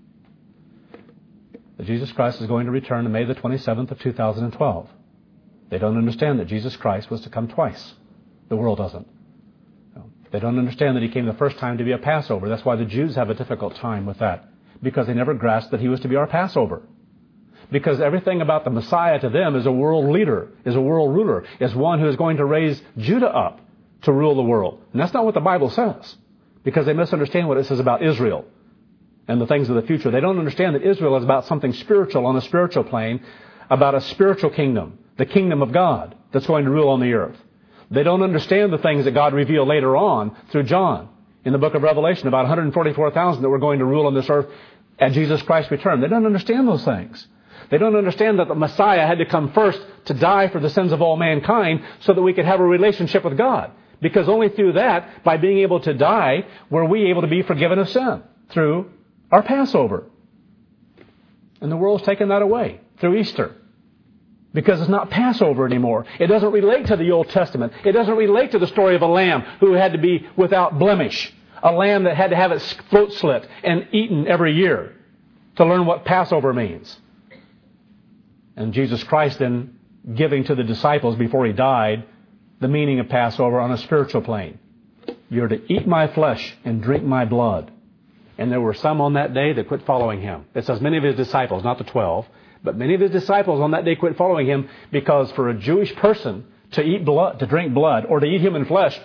[SPEAKER 1] that Jesus Christ is going to return on May the 27th of 2012. They don't understand that Jesus Christ was to come twice. The world doesn't. They don't understand that He came the first time to be a Passover. That's why the Jews have a difficult time with that. Because they never grasped that He was to be our Passover. Because everything about the Messiah to them is a world leader, is a world ruler, is one who is going to raise Judah up to rule the world. And that's not what the Bible says. Because they misunderstand what it says about Israel and the things of the future. They don't understand that Israel is about something spiritual on a spiritual plane, about a spiritual kingdom, the kingdom of God that's going to rule on the earth. They don't understand the things that God revealed later on through John in the book of Revelation, about 144,000 that were going to rule on this earth at Jesus Christ's return. They don't understand those things. They don't understand that the Messiah had to come first to die for the sins of all mankind so that we could have a relationship with God. Because only through that, by being able to die, were we able to be forgiven of sin through our Passover. And the world's taken that away through Easter. Because it's not Passover anymore. It doesn't relate to the Old Testament. It doesn't relate to the story of a lamb who had to be without blemish. A lamb that had to have its throat slit and eaten every year to learn what Passover means. And Jesus Christ then giving to the disciples before He died the meaning of Passover on a spiritual plane. You're to eat my flesh and drink my blood. And there were some on that day that quit following Him. It says many of His disciples, not the 12, but many of His disciples on that day quit following Him because for a Jewish person to eat blood, to drink blood, or to eat human flesh,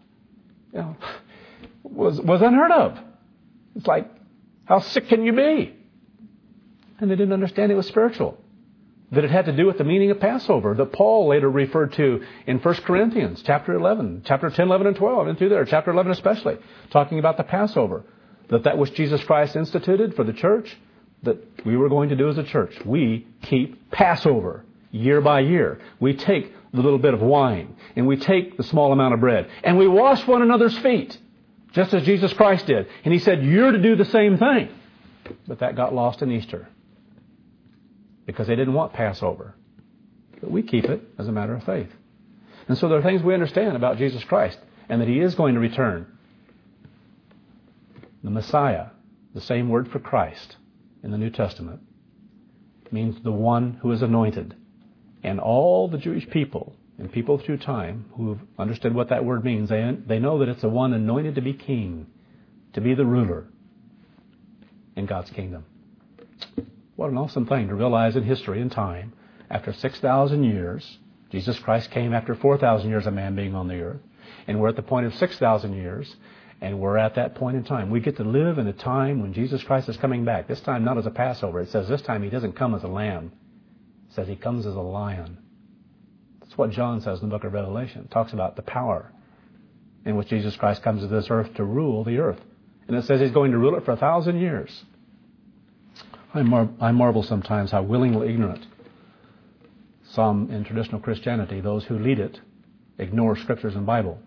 [SPEAKER 1] was unheard of. It's like, how sick can you be? And they didn't understand it was spiritual. That it had to do with the meaning of Passover that Paul later referred to in 1 Corinthians chapter 11, chapter 10, 11, and 12, and through there, chapter 11 especially, talking about the Passover. That which Jesus Christ instituted for the church, that we were going to do as a church. We keep Passover year by year. We take the little bit of wine, and we take the small amount of bread, and we wash one another's feet, just as Jesus Christ did. And He said, you're to do the same thing. But that got lost in Easter. Because they didn't want Passover. But we keep it as a matter of faith. And so there are things we understand about Jesus Christ and that He is going to return. The Messiah, the same word for Christ in the New Testament, means the one who is anointed. And all the Jewish people and people through time who have understood what that word means, they know that it's the one anointed to be king, to be the ruler in God's kingdom. What an awesome thing to realize in history and time. After 6,000 years, Jesus Christ came after 4,000 years of man being on the earth. And we're at the point of 6,000 years. And we're at that point in time. We get to live in a time when Jesus Christ is coming back. This time not as a Passover. It says this time He doesn't come as a lamb. It says He comes as a lion. That's what John says in the book of Revelation. It talks about the power in which Jesus Christ comes to this earth to rule the earth. And it says He's going to rule it for 1,000 years. I marvel sometimes how willingly ignorant some in traditional Christianity, those who lead it, ignore scriptures in the Bible.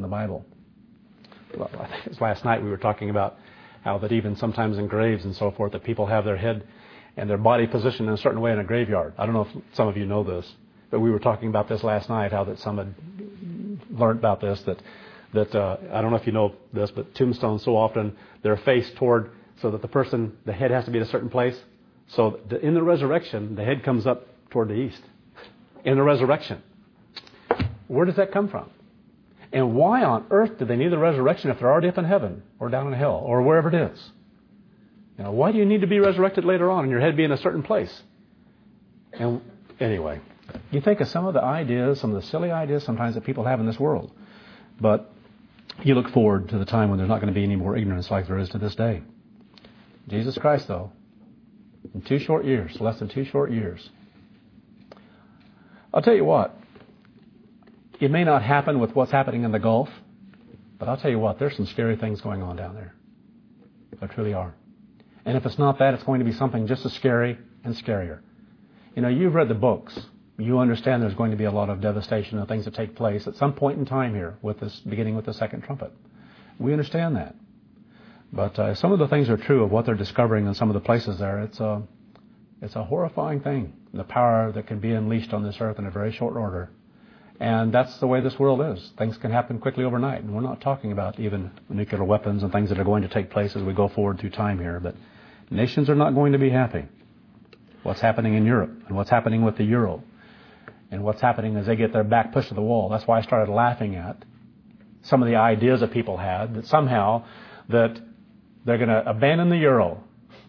[SPEAKER 1] Well, I think it was last night we were talking about how that even sometimes in graves and so forth, that people have their head and their body positioned in a certain way in a graveyard. I don't know if some of you know this, but we were talking about this last night, how that some had learned about this, that I don't know if you know this, but tombstones so often, they're faced toward, so that the head has to be at a certain place. So in the resurrection, the head comes up toward the east. In the resurrection. Where does that come from? And why on earth do they need the resurrection if they're already up in heaven or down in hell or wherever it is? Why do you need to be resurrected later on and your head be in a certain place? And anyway, you think of some of the ideas, some of the silly ideas sometimes that people have in this world. But you look forward to the time when there's not going to be any more ignorance like there is to this day. Jesus Christ, though, in 2 short years, less than 2 short years. I'll tell you what, it may not happen with what's happening in the Gulf, but I'll tell you what, there's some scary things going on down there. There truly are. And if it's not that, it's going to be something just as scary and scarier. You've read the books. You understand there's going to be a lot of devastation and things that take place at some point in time here, beginning with the second trumpet. We understand that. But some of the things are true of what they're discovering in some of the places there. It's a horrifying thing, the power that can be unleashed on this earth in a very short order. And that's the way this world is. Things can happen quickly overnight. And we're not talking about even nuclear weapons and things that are going to take place as we go forward through time here. But nations are not going to be happy. What's happening in Europe and what's happening with the euro and what's happening as they get their back pushed to the wall. That's why I started laughing at some of the ideas that people had that somehow that they're going to abandon the euro.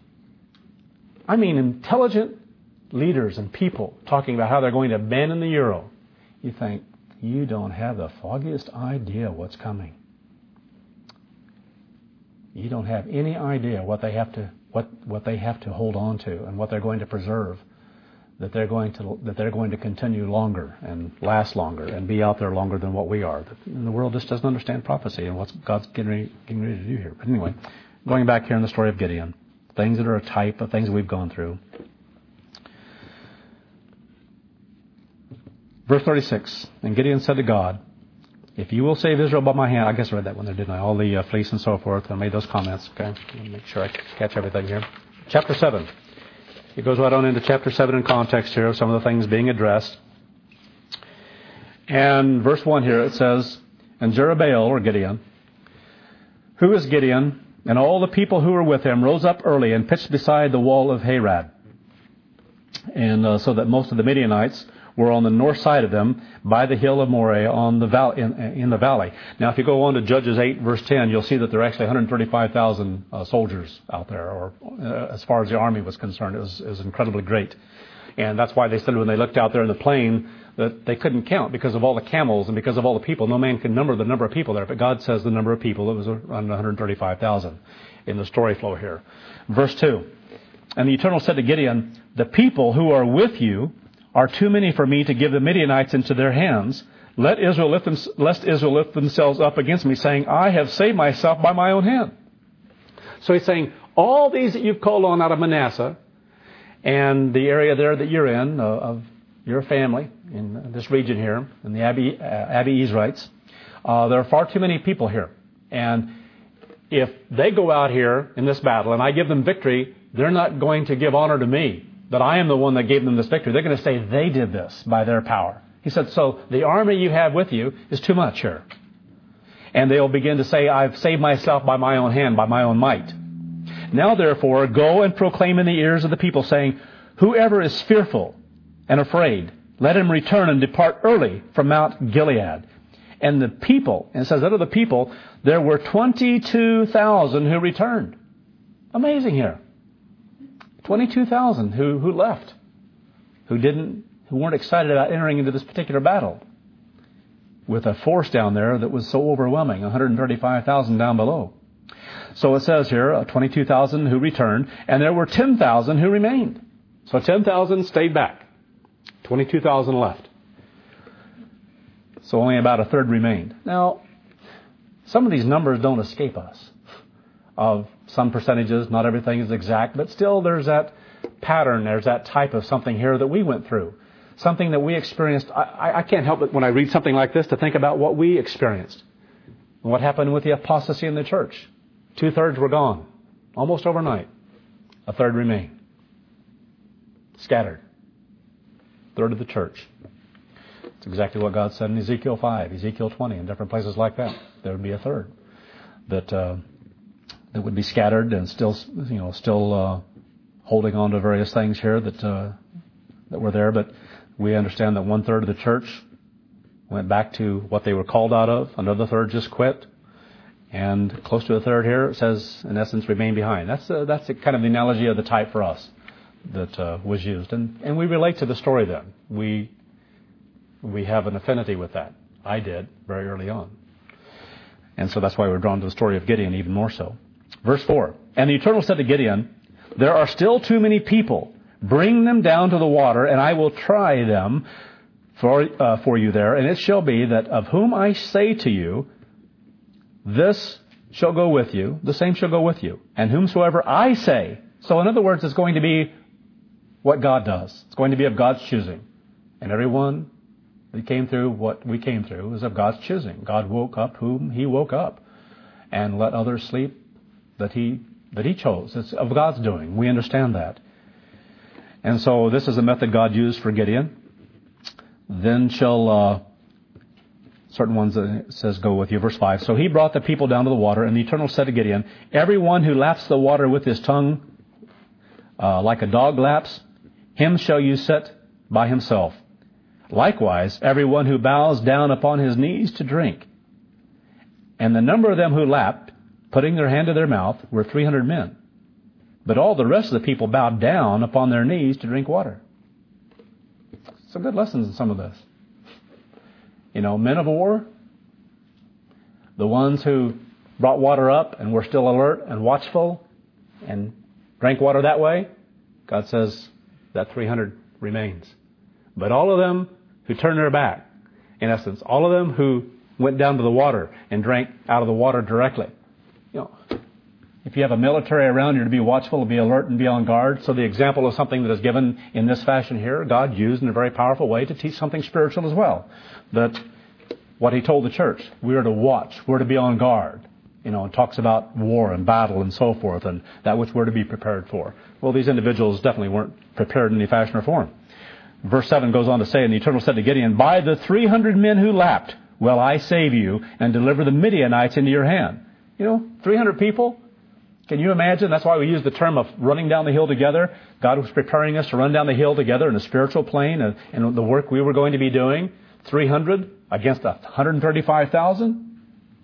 [SPEAKER 1] I mean, intelligent leaders and people talking about how they're going to abandon the euro. You think, you don't have the foggiest idea what's coming. You don't have any idea what they have to hold on to and what they're going to preserve. that they're going to continue longer and last longer and be out there longer than what we are. And the world just doesn't understand prophecy and what God's getting ready to do here. But anyway, going back here in the story of Gideon, things that are a type of things we've gone through. Verse 36, and Gideon said to God, if you will save Israel by my hand, I guess I read that one there, didn't I? All the fleece and so forth. I made those comments. Okay, let me make sure I catch everything here. Chapter 7. It goes right on into chapter 7 in context here of some of the things being addressed. And verse 1 here, it says, and Jerubbaal, or Gideon, who is Gideon, and all the people who were with him rose up early and pitched beside the wall of Harad. And so that most of the Midianites were on the north side of them by the hill of Moreh on the valley, in the valley. Now, if you go on to Judges 8, verse 10, you'll see that there are actually 135,000 soldiers out there, or as far as the army was concerned, it was incredibly great. And that's why they said when they looked out there in the plain that they couldn't count because of all the camels and because of all the people. No man can number the number of people there, but God says the number of people. It was around 135,000 in the story flow here. Verse 2, and the Eternal said to Gideon, the people who are with you are too many for me to give the Midianites into their hands. Lest Israel lift themselves up against me, saying, I have saved myself by my own hand. So he's saying, all these that you've called on out of Manasseh and the area there that you're in, of your family in this region here, in the Abiezrites, there are far too many people here. And if they go out here in this battle and I give them victory, they're not going to give honor to me, that I am the one that gave them this victory. They're going to say they did this by their power. He said, so the army you have with you is too much here. And they'll begin to say, I've saved myself by my own hand, by my own might. Now, therefore, go and proclaim in the ears of the people, saying, whoever is fearful and afraid, let him return and depart early from Mount Gilead. And the people, and it says, out of the people, there were 22,000 who returned. Amazing here. 22,000 who left, who weren't excited about entering into this particular battle with a force down there that was so overwhelming, 135,000 down below. So it says here, 22,000 who returned, and there were 10,000 who remained. So 10,000 stayed back, 22,000 left. So only about a third remained. Now, some of these numbers don't escape us. Of some percentages, not everything is exact, but still there's that pattern, there's that type of something here that we went through. Something that we experienced. I can't help it when I read something like this to think about what we experienced. And what happened with the apostasy in the church. 2/3 were gone, almost overnight. A third remained. Scattered. Third of the church. It's exactly what God said in Ezekiel 5, Ezekiel 20, and different places like that. There would be a third that would be scattered and still holding on to various things here that were there. But we understand that 1/3 of the church went back to what they were called out of. Another third just quit. And close to a third here, it says, in essence, remain behind. That's the kind of the analogy of the type for us that was used. And we relate to the story then. We have an affinity with that. I did very early on. And so that's why we're drawn to the story of Gideon even more so. Verse 4, and the Eternal said to Gideon, there are still too many people. Bring them down to the water, and I will try them for you there. And it shall be that of whom I say to you, this shall go with you, the same shall go with you. And whomsoever I say. So in other words, it's going to be what God does. It's going to be of God's choosing. And everyone that came through what we came through was of God's choosing. God woke up whom He woke up and let others sleep that He chose. It's of God's doing. We understand that. And so this is a method God used for Gideon. Then shall certain ones that says go with you. Verse 5. So he brought the people down to the water, and the Eternal said to Gideon, everyone who laps the water with his tongue like a dog laps, him shall you set by himself. Likewise, everyone who bows down upon his knees to drink. And the number of them who lapped, putting their hand to their mouth, were 300 men. But all the rest of the people bowed down upon their knees to drink water. Some good lessons in some of this. Men of war, the ones who brought water up and were still alert and watchful and drank water that way, God says that 300 remains. But all of them who turned their back, in essence, all of them who went down to the water and drank out of the water directly. If you have a military around you, to be watchful, to be alert, and be on guard. So the example of something that is given in this fashion here, God used in a very powerful way to teach something spiritual as well. That what He told the church, we are to watch, we're to be on guard. It talks about war and battle and so forth, and that which we're to be prepared for. Well, these individuals definitely weren't prepared in any fashion or form. Verse 7 goes on to say, and the Eternal said to Gideon, by the 300 men who lapped, will I save you and deliver the Midianites into your hand. 300 people. Can you imagine? That's why we use the term of running down the hill together. God was preparing us to run down the hill together in a spiritual plane and the work we were going to be doing. 300 against 135,000.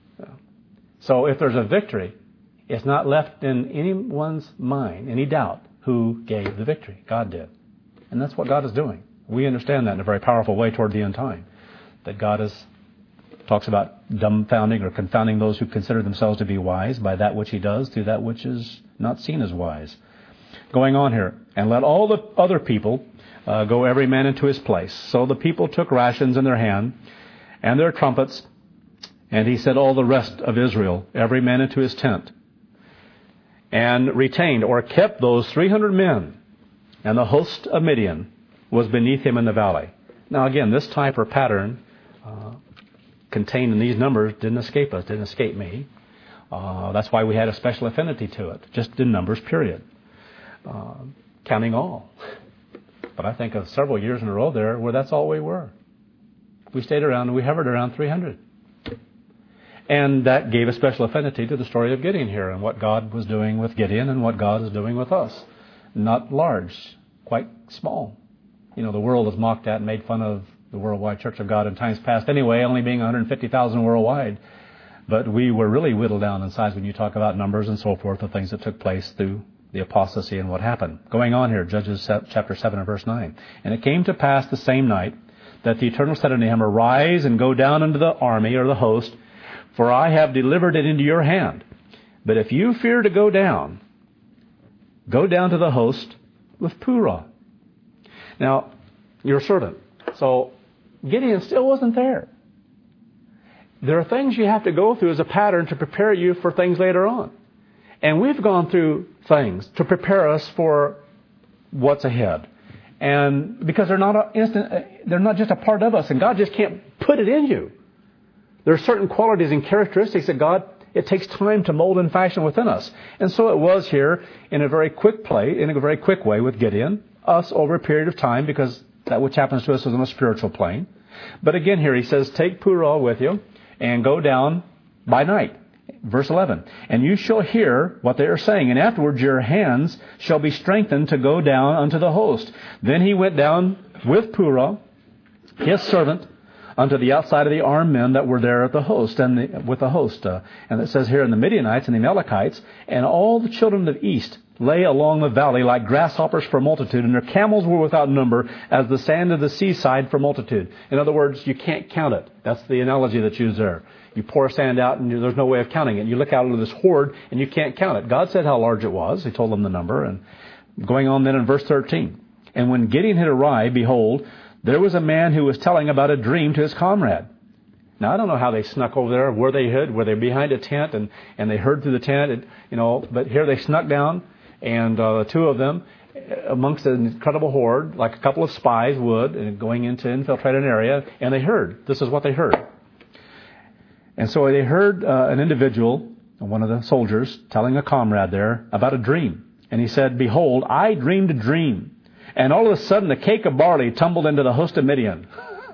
[SPEAKER 1] So if there's a victory, it's not left in anyone's mind, any doubt, who gave the victory. God did. And that's what God is doing. We understand that in a very powerful way toward the end time. That God talks about dumbfounding or confounding those who consider themselves to be wise by that which He does through that which is not seen as wise. Going on here, and let all the other people go every man into his place. So the people took rations in their hand and their trumpets, and he said all the rest of Israel, every man into his tent, and retained or kept those 300 men, and the host of Midian was beneath him in the valley. Now again, this type or pattern contained in these numbers didn't escape us, didn't escape me. That's why we had a special affinity to it, just in numbers, period. Counting all. But I think of several years in a row there where that's all we were. We stayed around and we hovered around 300. And that gave a special affinity to the story of Gideon here and what God was doing with Gideon and what God is doing with us. Not large, quite small. The world is mocked at and made fun of the Worldwide Church of God in times past anyway, only being 150,000 worldwide. But we were really whittled down in size when you talk about numbers and so forth, the things that took place through the apostasy and what happened. Going on here, Judges chapter 7 and verse 9. And it came to pass the same night that the Eternal said unto him, arise and go down unto the army or the host, for I have delivered it into your hand. But if you fear to go down to the host with Purah. Now, your servant. So Gideon still wasn't there. There are things you have to go through as a pattern to prepare you for things later on. And we've gone through things to prepare us for what's ahead. And because they're not just a part of us, and God just can't put it in you. There are certain qualities and characteristics that it takes time to mold and fashion within us. And so it was here in a very quick way with Gideon, us over a period of time, because that which happens to us is on a spiritual plane. But again here he says, take Purah with you and go down by night. Verse 11, and you shall hear what they are saying, and afterwards your hands shall be strengthened to go down unto the host. Then he went down with Purah, his servant, unto the outside of the armed men that were there at the host, and it says here, in the Midianites and the Amalekites, and all the children of the east lay along the valley like grasshoppers for multitude, and their camels were without number as the sand of the seaside for multitude. In other words, you can't count it. That's the analogy that's used there. You pour sand out and there's no way of counting it. You look out into this horde and you can't count it. God said how large it was. He told them the number. And going on then in verse 13. And when Gideon had arrived, behold, there was a man who was telling about a dream to his comrade. Now, I don't know how they snuck over there, where they hid, were they behind a tent and they heard through the tent, but here they snuck down. And the two of them, amongst an incredible horde, like a couple of spies would, and going in to infiltrate an area, and they heard. This is what they heard. And so they heard an individual, one of the soldiers, telling a comrade there about a dream. And he said, behold, I dreamed a dream. And all of a sudden, a cake of barley tumbled into the host of Midian.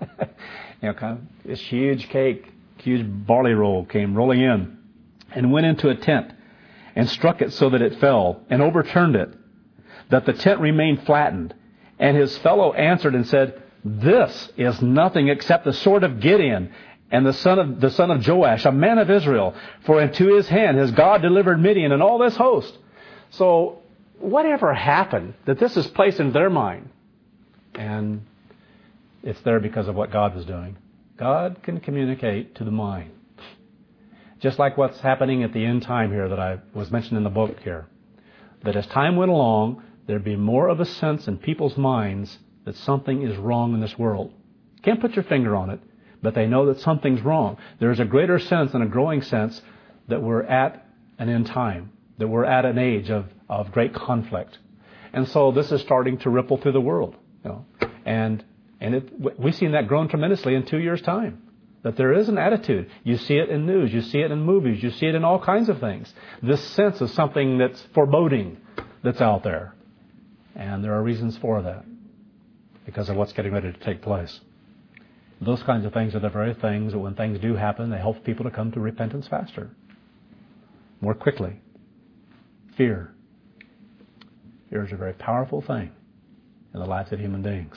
[SPEAKER 1] This huge cake, huge barley roll came rolling in and went into a tent and struck it so that it fell and overturned it, that the tent remained flattened. And his fellow answered and said, this is nothing except the sword of Gideon and the son of Joash, a man of Israel. For into his hand has God delivered Midian and all this host. So whatever happened, that this is placed in their mind. And it's there because of what God was doing. God can communicate to the mind. Just like what's happening at the end time here that I was mentioning in the book here. That as time went along, there'd be more of a sense in people's minds that something is wrong in this world. Can't put your finger on it, but they know that something's wrong. There's a greater sense and a growing sense that we're at an end time, that we're at an age of great conflict. And so this is starting to ripple through the world. And we've seen that grown tremendously in 2 years' time. That there is an attitude. You see it in news. You see it in movies. You see it in all kinds of things. This sense of something that's foreboding that's out there. And there are reasons for that because of what's getting ready to take place. Those kinds of things are the very things that when things do happen, they help people to come to repentance faster, more quickly. Fear. Fear is a very powerful thing in the lives of human beings.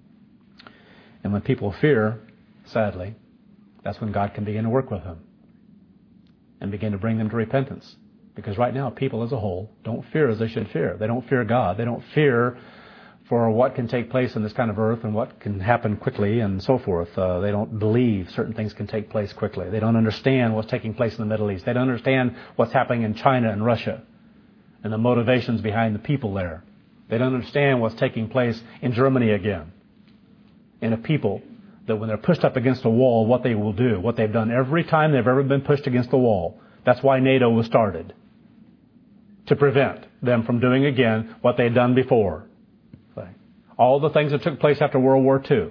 [SPEAKER 1] And when people fear, sadly, that's when God can begin to work with them and begin to bring them to repentance. Because right now, people as a whole don't fear as they should fear. They don't fear God. They don't fear for what can take place in this kind of earth and what can happen quickly and so forth. They don't believe certain things can take place quickly. They don't understand what's taking place in the Middle East. They don't understand what's happening in China and Russia and the motivations behind the people there. They don't understand what's taking place in Germany again. In a people that when they're pushed up against a wall, what they will do, what they've done every time they've ever been pushed against the wall. That's why NATO was started. To prevent them from doing again what they'd done before. All the things that took place after World War II.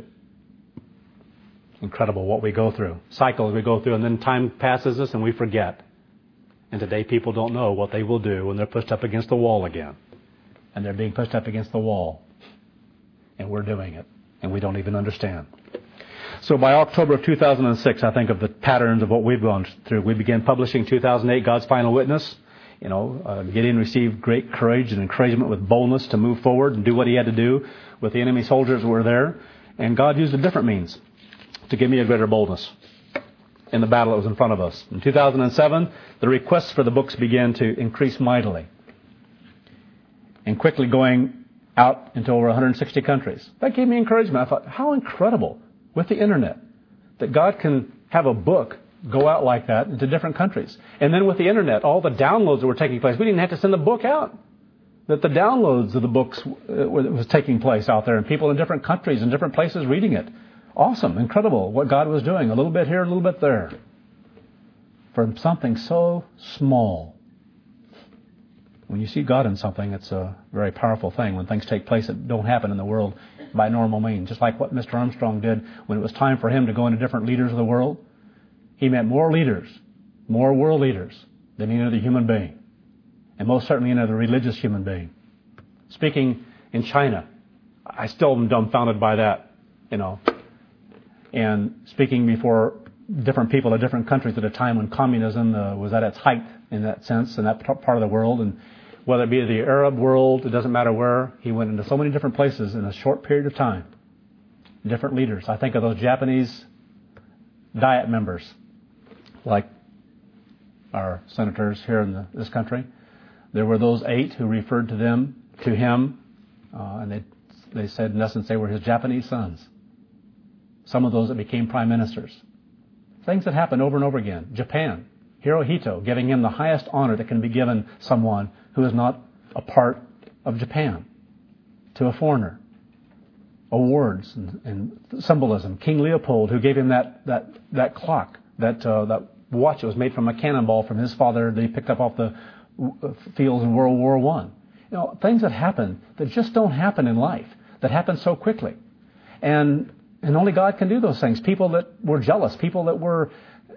[SPEAKER 1] Incredible what we go through. Cycles we go through, and then time passes us and we forget. And today people don't know what they will do when they're pushed up against the wall again. And they're being pushed up against the wall. And we're doing it. And we don't even understand. So by October of 2006, I think of the patterns of what we've gone through. We began publishing 2008, God's Final Witness. Gideon received great courage and encouragement with boldness to move forward and do what he had to do with the enemy soldiers that were there. And God used a different means to give me a greater boldness in the battle that was in front of us. In 2007, the requests for the books began to increase mightily and quickly going out into over 160 countries. That gave me encouragement. I thought, how incredible with the internet that God can have a book go out like that into different countries. And then with the internet, all the downloads that were taking place, we didn't have to send the book out. That the downloads of the books was taking place out there and people in different countries and different places reading it. Awesome, incredible what God was doing. A little bit here, a little bit there. From something so small. When you see God in something, it's a very powerful thing. When things take place that don't happen in the world by normal means. Just like what Mr. Armstrong did when it was time for him to go into different leaders of the world. He met more leaders, more world leaders than any other human being. And most certainly any other religious human being. Speaking in China, I still am dumbfounded by that, And speaking before different people of different countries at a time when communism was at its height in that sense, in that part of the world. And whether it be the Arab world, it doesn't matter where, he went into so many different places in a short period of time. Different leaders. I think of those Japanese Diet members, like our senators here in this country. There were those 8 who referred to him, and they said, in essence, they were his Japanese sons. Some of those that became prime ministers. Things that happened over and over again. Japan, Hirohito, giving him the highest honor that can be given someone who is not a part of Japan, to a foreigner. Awards and symbolism. King Leopold, who gave him that clock, that watch that was made from a cannonball from his father that he picked up off the fields in World War I. Things that happen that just don't happen in life, that happen so quickly. And only God can do those things. People that were jealous, people that were,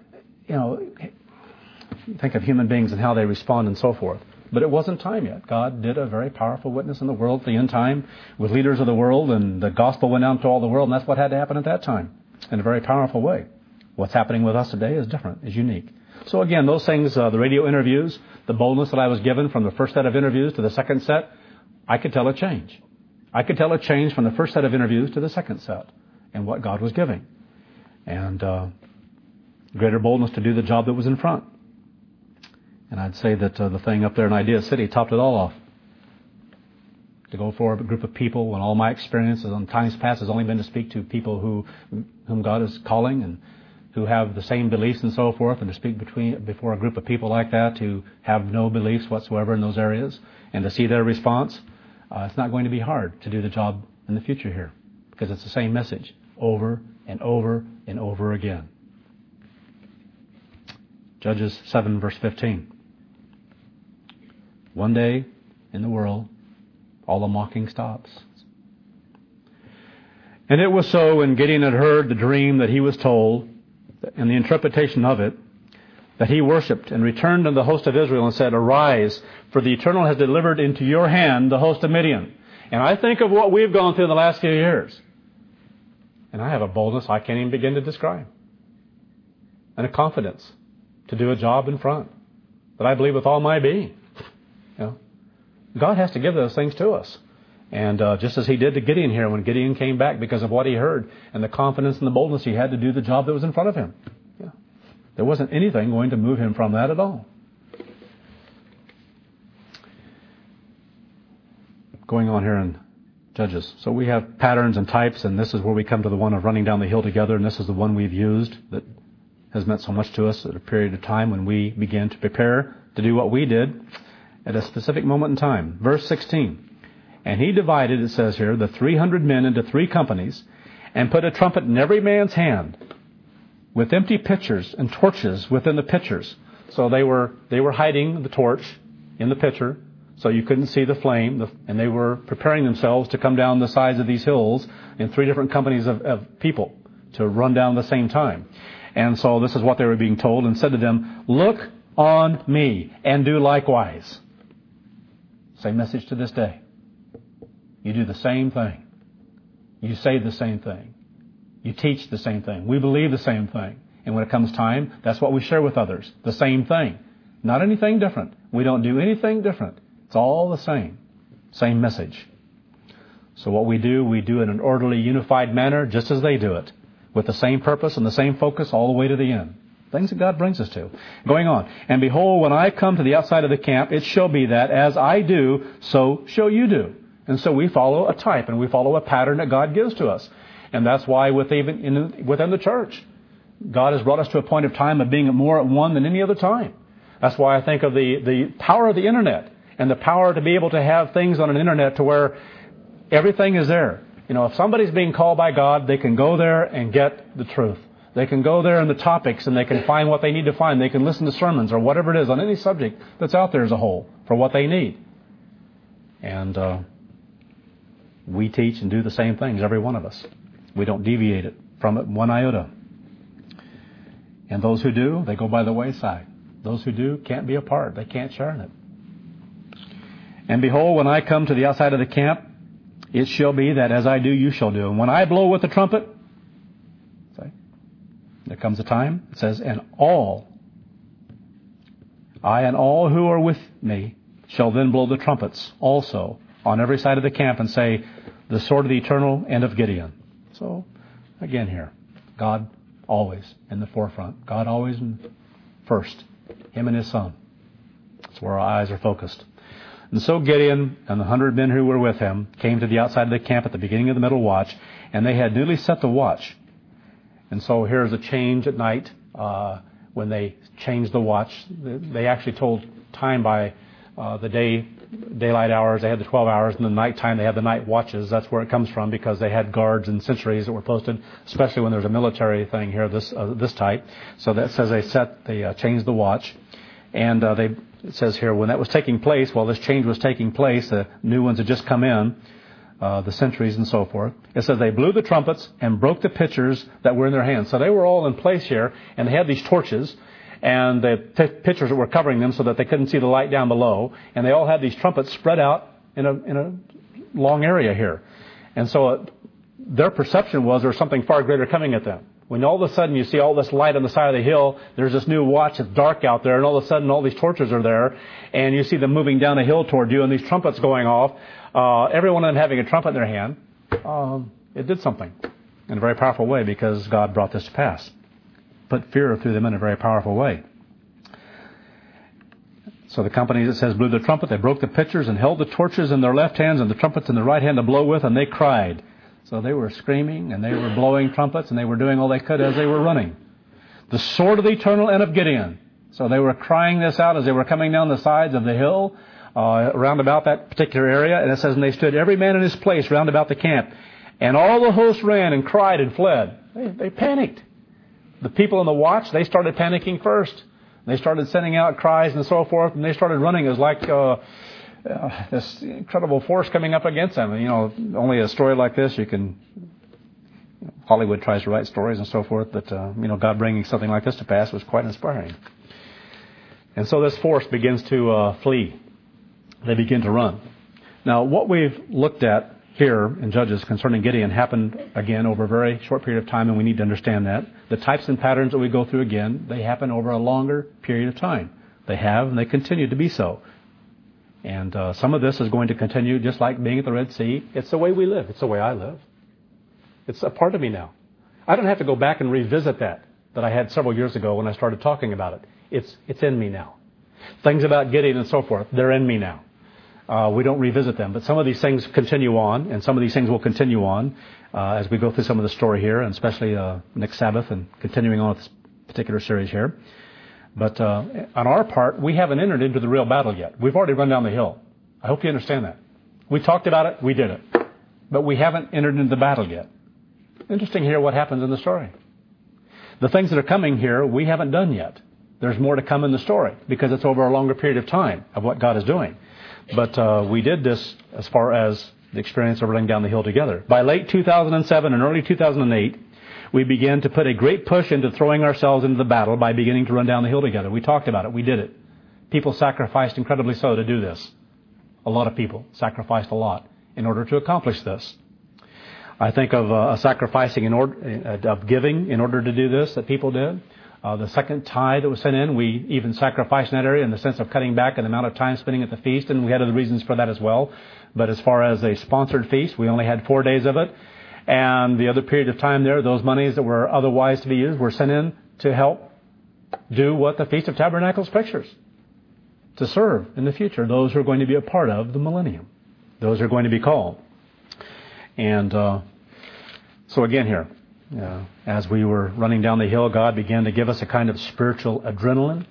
[SPEAKER 1] think of human beings and how they respond and so forth. But it wasn't time yet. God did a very powerful witness in the world at the end time with leaders of the world, and the gospel went out to all the world, and that's what had to happen at that time in a very powerful way. What's happening with us today is different, is unique. So again, those things, the radio interviews, the boldness that I was given from the first set of interviews to the second set, I could tell a change. I could tell a change from the first set of interviews to the second set and what God was giving. And greater boldness to do the job that was in front. And I'd say that the thing up there in Idea City topped it all off. To go for a group of people when all my experiences on times past has only been to speak to people whom God is calling and who have the same beliefs and so forth, and to speak before a group of people like that who have no beliefs whatsoever in those areas, and to see their response, it's not going to be hard to do the job in the future here. because it's the same message over and over and over again. Judges 7 verse 15. One day in the world, all the mocking stops. And it was so when Gideon had heard the dream that he was told, and the interpretation of it, that he worshipped and returned unto the host of Israel and said, Arise, for the Eternal has delivered into your hand the host of Midian. And I think of what we've gone through in the last few years. And I have a boldness I can't even begin to describe. And a confidence to do a job in front that I believe with all my being. You know, God has to give those things to us. And just as he did to Gideon here, when Gideon came back because of what he heard and the confidence and the boldness, he had to do the job that was in front of him. Yeah. There wasn't anything going to move him from that at all. Going on here in Judges. So we have patterns and types, and this is where we come to the one of running down the hill together, and this is the one we've used that has meant so much to us at a period of time when we began to prepare to do what we did at a specific moment in time. Verse 16. And he divided, it says here, the 300 men into 3 companies, and put a trumpet in every man's hand, with empty pitchers and torches within the pitchers. So they were hiding the torch in the pitcher, so you couldn't see the flame, and they were preparing themselves to come down the sides of these hills in 3 different companies of people to run down at the same time. And so this is what they were being told, and said to them, Look on me, and do likewise. Same message to this day. You do the same thing. You say the same thing. You teach the same thing. We believe the same thing. And when it comes time, that's what we share with others. The same thing. Not anything different. We don't do anything different. It's all the same. Same message. So what we do in an orderly, unified manner, just as they do it, with the same purpose and the same focus all the way to the end. Things that God brings us to. Going on. And behold, when I come to the outside of the camp, it shall be that as I do, so shall you do. And so we follow a type and we follow a pattern that God gives to us. And that's why within the church, God has brought us to a point of time of being more at one than any other time. That's why I think of the power of the internet and the power to be able to have things on an internet to where everything is there. You know, if somebody's being called by God, they can go there and get the truth. They can go there in the topics and they can find what they need to find. They can listen to sermons or whatever it is on any subject that's out there as a whole for what they need. And we teach and do the same things, every one of us. We don't deviate it from it one iota. And those who do, they go by the wayside. Those who do can't be a part. They can't share in it. And behold, when I come to the outside of the camp, it shall be that as I do, you shall do. And when I blow with the trumpet, there comes a time, it says, and I and all who are with me shall then blow the trumpets also on every side of the camp and say, the sword of the Eternal and of Gideon. So, again here, God always in the forefront. God always first. Him and His Son. That's where our eyes are focused. And so Gideon and the 100 men who were with him came to the outside of the camp at the beginning of the middle watch, and they had newly set the watch. And so here's a change at night. When they changed the watch, they actually told time by the daylight hours. They had the 12 hours, and the nighttime they had the night watches. That's where it comes from, because they had guards and sentries that were posted, especially when there's a military thing here, this type. So that says they changed the watch. And it says here, when that was taking place, while this change was taking place, the new ones had just come in, the sentries and so forth. It says they blew the trumpets and broke the pitchers that were in their hands. So they were all in place here, and they had these torches, and the pitchers that were covering them so that they couldn't see the light down below. And they all had these trumpets spread out in a long area here. And so their perception was there was something far greater coming at them. When all of a sudden you see all this light on the side of the hill, there's this new watch, it's dark out there, and all of a sudden all these torches are there, and you see them moving down the hill toward you, and these trumpets going off, every one of them having a trumpet in their hand, it did something in a very powerful way, because God brought this to pass. Put fear through them in a very powerful way. So the company, that says, blew the trumpet, they broke the pitchers and held the torches in their left hands and the trumpets in the right hand to blow with, and they cried. So they were screaming, and they were blowing trumpets, and they were doing all they could as they were running. The sword of the Eternal and of Gideon. So they were crying this out as they were coming down the sides of the hill, around about that particular area. And it says, and they stood every man in his place round about the camp. And all the host ran and cried and fled. They panicked. The people on the watch, they started panicking first. They started sending out cries and so forth, and they started running. It was like this incredible force coming up against them. And, only a story like this, Hollywood tries to write stories and so forth, but, God bringing something like this to pass was quite inspiring. And so this force begins to flee. They begin to run. Now, what we've looked at here in Judges concerning Gideon happened again over a very short period of time, and we need to understand that. The types and patterns that we go through again, they happen over a longer period of time. They have, and they continue to be so. And some of this is going to continue just like being at the Red Sea. It's the way we live. It's the way I live. It's a part of me now. I don't have to go back and revisit that I had several years ago when I started talking about it. It's in me now. Things about Gideon and so forth, they're in me now. We don't revisit them, but some of these things continue on, and some of these things will continue on as we go through some of the story here, and especially next Sabbath and continuing on with this particular series here. But on our part, we haven't entered into the real battle yet. We've already run down the hill. I hope you understand that. We talked about it, we did it. But we haven't entered into the battle yet. Interesting to hear what happens in the story. The things that are coming here, we haven't done yet. There's more to come in the story because it's over a longer period of time of what God is doing. But we did this as far as the experience of running down the hill together. By late 2007 and early 2008, we began to put a great push into throwing ourselves into the battle by beginning to run down the hill together. We talked about it. We did it. People sacrificed incredibly so to do this. A lot of people sacrificed a lot in order to accomplish this. I think of sacrificing of giving in order to do this that people did. The second tithe that was sent in, we even sacrificed in that area in the sense of cutting back on the amount of time spending at the feast, and we had other reasons for that as well. But as far as a sponsored feast, we only had 4 days of it. And the other period of time there, those monies that were otherwise to be used were sent in to help do what the Feast of Tabernacles pictures. To serve in the future those who are going to be a part of the millennium. Those who are going to be called. And so again here, as we were running down the hill, God began to give us a kind of spiritual adrenaline.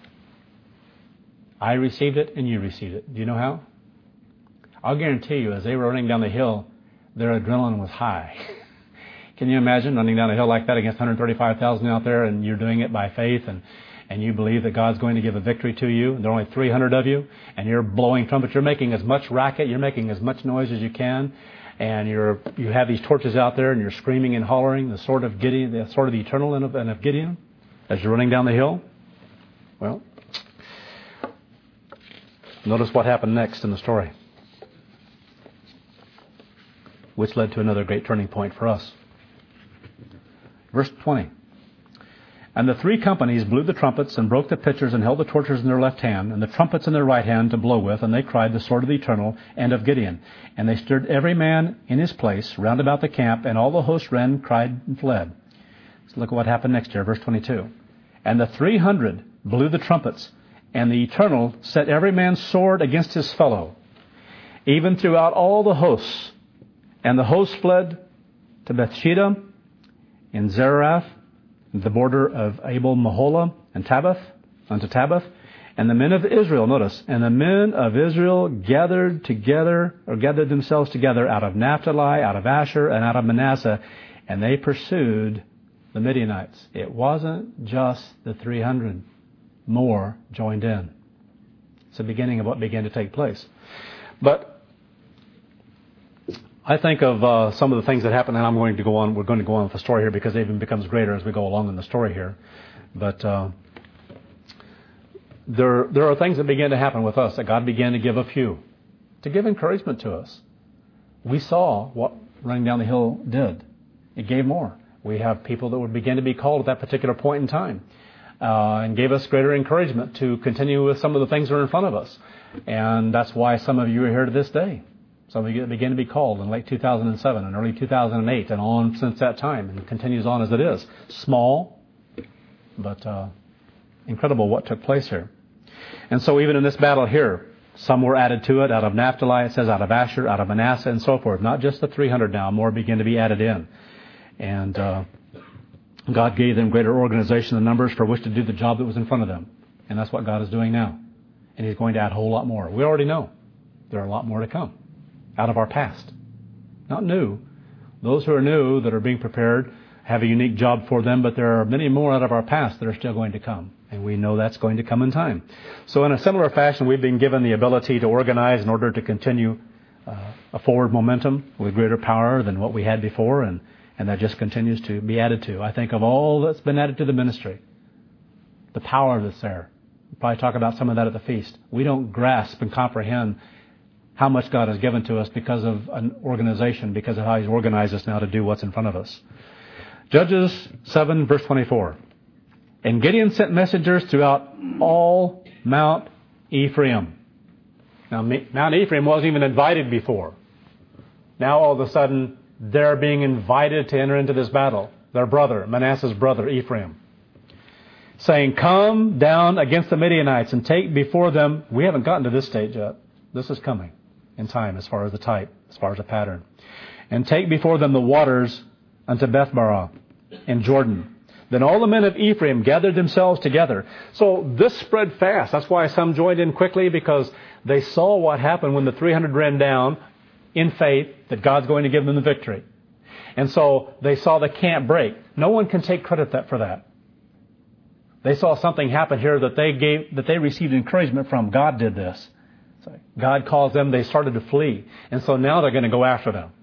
[SPEAKER 1] I received it and you received it. Do you know how? I'll guarantee you, as they were running down the hill, their adrenaline was high. Can you imagine running down a hill like that against 135,000 out there, and you're doing it by faith, and you believe that God's going to give a victory to you, and there are only 300 of you, and you're blowing trumpets, you're making as much racket, you're making as much noise as you can, and you have these torches out there, and you're screaming and hollering, the sword of Gideon, the sword of the eternal and of Gideon, as you're running down the hill. Well, notice what happened next in the story, which led to another great turning point for us. Verse 20. And the 3 companies blew the trumpets and broke the pitchers and held the torches in their left hand and the trumpets in their right hand to blow with, and they cried, the sword of the eternal and of Gideon. And they stirred every man in his place round about the camp, and all the host ran, cried, and fled. So look at what happened next here, verse 22. And the 300 blew the trumpets, and the eternal set every man's sword against his fellow, even throughout all the hosts. And the host fled to Bethsheba in Zerath, the border of Abel Meholah and unto Tabbath. And the men of Israel, notice, and the men of Israel gathered themselves together out of Naphtali, out of Asher, and out of Manasseh, and they pursued the Midianites. It wasn't just the 300. More joined in. It's the beginning of what began to take place. But I think of some of the things that happened, and we're going to go on with the story here because it even becomes greater as we go along in the story here. But there are things that began to happen with us that God began to give a few, to give encouragement to us. We saw what running down the hill did. It gave more. We have people that would begin to be called at that particular point in time, and gave us greater encouragement to continue with some of the things that are in front of us. And that's why some of you are here to this day. Some of you began to be called in late 2007 and early 2008 and on since that time, and it continues on as it is. Small, but incredible what took place here. And so even in this battle here, some were added to it out of Naphtali, it says out of Asher, out of Manasseh, and so forth. Not just the 300 now, more begin to be added in. And God gave them greater organization and numbers for which to do the job that was in front of them. And that's what God is doing now. And He's going to add a whole lot more. We already know there are a lot more to come out of our past. Not new, Those who are new, that are being prepared, have a unique job for them, but there are many more out of our past that are still going to come. And we know that's going to come in time. So in a similar fashion, we've been given the ability to organize in order to continue a forward momentum with greater power than what we had before, and that just continues to be added to. I think of all that's been added to the ministry, the power that's there. We'll probably talk about some of that at the feast. We don't grasp and comprehend how much God has given to us because of an organization, because of how He's organized us now to do what's in front of us. Judges 7, verse 24. And Gideon sent messengers throughout all Mount Ephraim. Now, Mount Ephraim wasn't even invited before. Now, all of a sudden, they're being invited to enter into this battle. Their brother, Manasseh's brother, Ephraim, saying, come down against the Midianites and take before them. We haven't gotten to this stage yet. This is coming in time as far as the type, as far as the pattern. And take before them the waters unto Bethbarah in Jordan. Then all the men of Ephraim gathered themselves together. So this spread fast. That's why some joined in quickly, because they saw what happened when the 300 ran down in faith that God's going to give them the victory. And so they saw the camp break. No one can take credit for that. They saw something happen here that they received encouragement from. God did this. So God caused them. They started to flee. And so now they're going to go after them.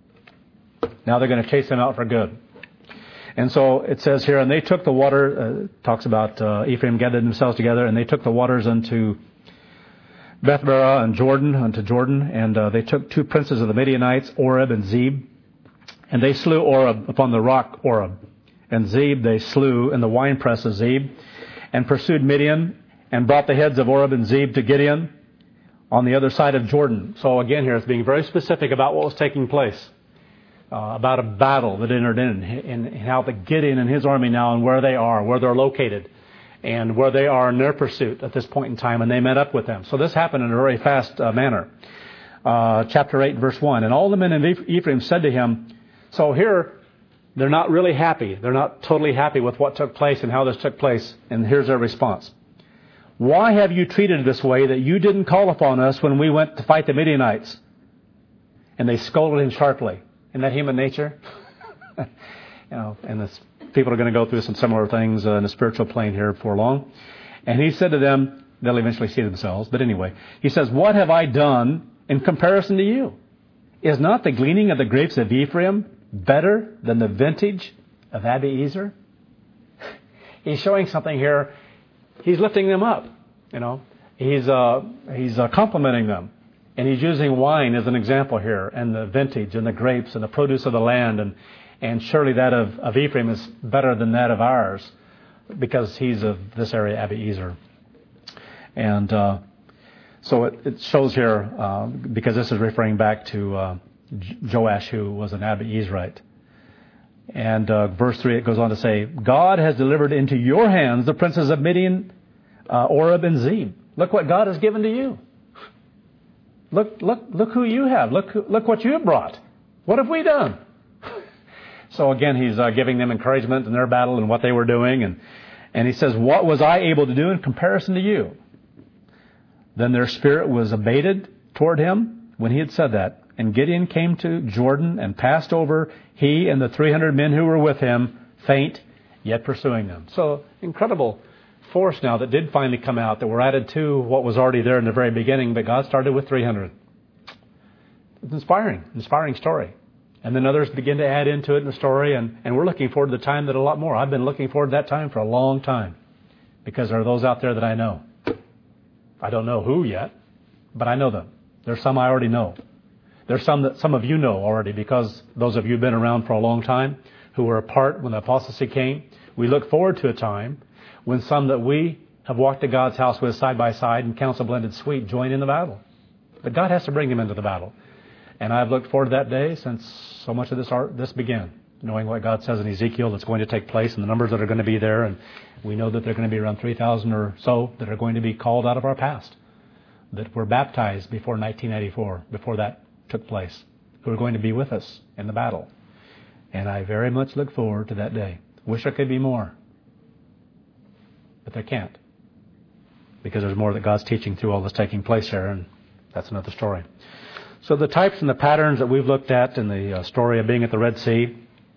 [SPEAKER 1] Now they're going to chase them out for good. And so it says here, and they took the water, talks about Ephraim gathered themselves together, and they took the waters unto Bethbarah and Jordan, and they took two princes of the Midianites, Oreb and Zeb, and they slew Oreb upon the rock Oreb, and Zeb they slew in the winepress of Zeb, and pursued Midian, and brought the heads of Oreb and Zeb to Gideon on the other side of Jordan. So again here, it's being very specific about what was taking place. About a battle that entered in, and how the Gideon and his army now, and where they are, where they're located, and where they are in their pursuit at this point in time, and they met up with them. So this happened in a very fast manner. Chapter 8, verse 1. And all the men of Ephraim said to him, so here, they're not really happy. They're not totally happy with what took place and how this took place. And here's their response. Why have you treated this way, that you didn't call upon us when we went to fight the Midianites? And they scolded him sharply. Isn't that human nature? And this, people are going to go through some similar things in the spiritual plane here before long. And he said to them, they'll eventually see themselves, but anyway, he says, what have I done in comparison to you? Is not the gleaning of the grapes of Ephraim better than the vintage of Abiezer? He's showing something here. He's lifting them up. He's complimenting them. And he's using wine as an example here, and the vintage, and the grapes, and the produce of the land, and surely that of Ephraim is better than that of ours, because he's of this area, Abiezer. And so it shows here, because this is referring back to Joash, who was an Abiezerite. And verse 3, it goes on to say, God has delivered into your hands the princes of Midian, Oreb, and Zeb. Look what God has given to you. Look who you have. Look what you have brought. What have we done? So again, he's giving them encouragement in their battle and what they were doing. And he says, what was I able to do in comparison to you? Then their spirit was abated toward him when he had said that. And Gideon came to Jordan and passed over, he and the 300 men who were with him, faint, yet pursuing them. So incredible force now that did finally come out, that were added to what was already there in the very beginning, but God started with 300. It's inspiring story. And then others begin to add into it in the story, and we're looking forward to the time that a lot more. I've been looking forward to that time for a long time, because there are those out there that I know. I don't know who yet, but I know them. There's some I already know. There's some that some of you know already, because those of you who've been around for a long time, who were a part when the apostasy came. We look forward to a time when some that we have walked to God's house with side by side in council blended suite join in the battle. But God has to bring them into the battle. And I've looked forward to that day since so much of this began, knowing what God says in Ezekiel that's going to take place and the numbers that are going to be there. And we know that there are going to be around 3,000 or so that are going to be called out of our past, that were baptized before 1984, before that took place, who are going to be with us in the battle. And I very much look forward to that day. Wish there could be more. But there can't, because there's more that God's teaching through all this taking place here, and that's another story. So the types and the patterns that we've looked at in the story of being at the Red Sea,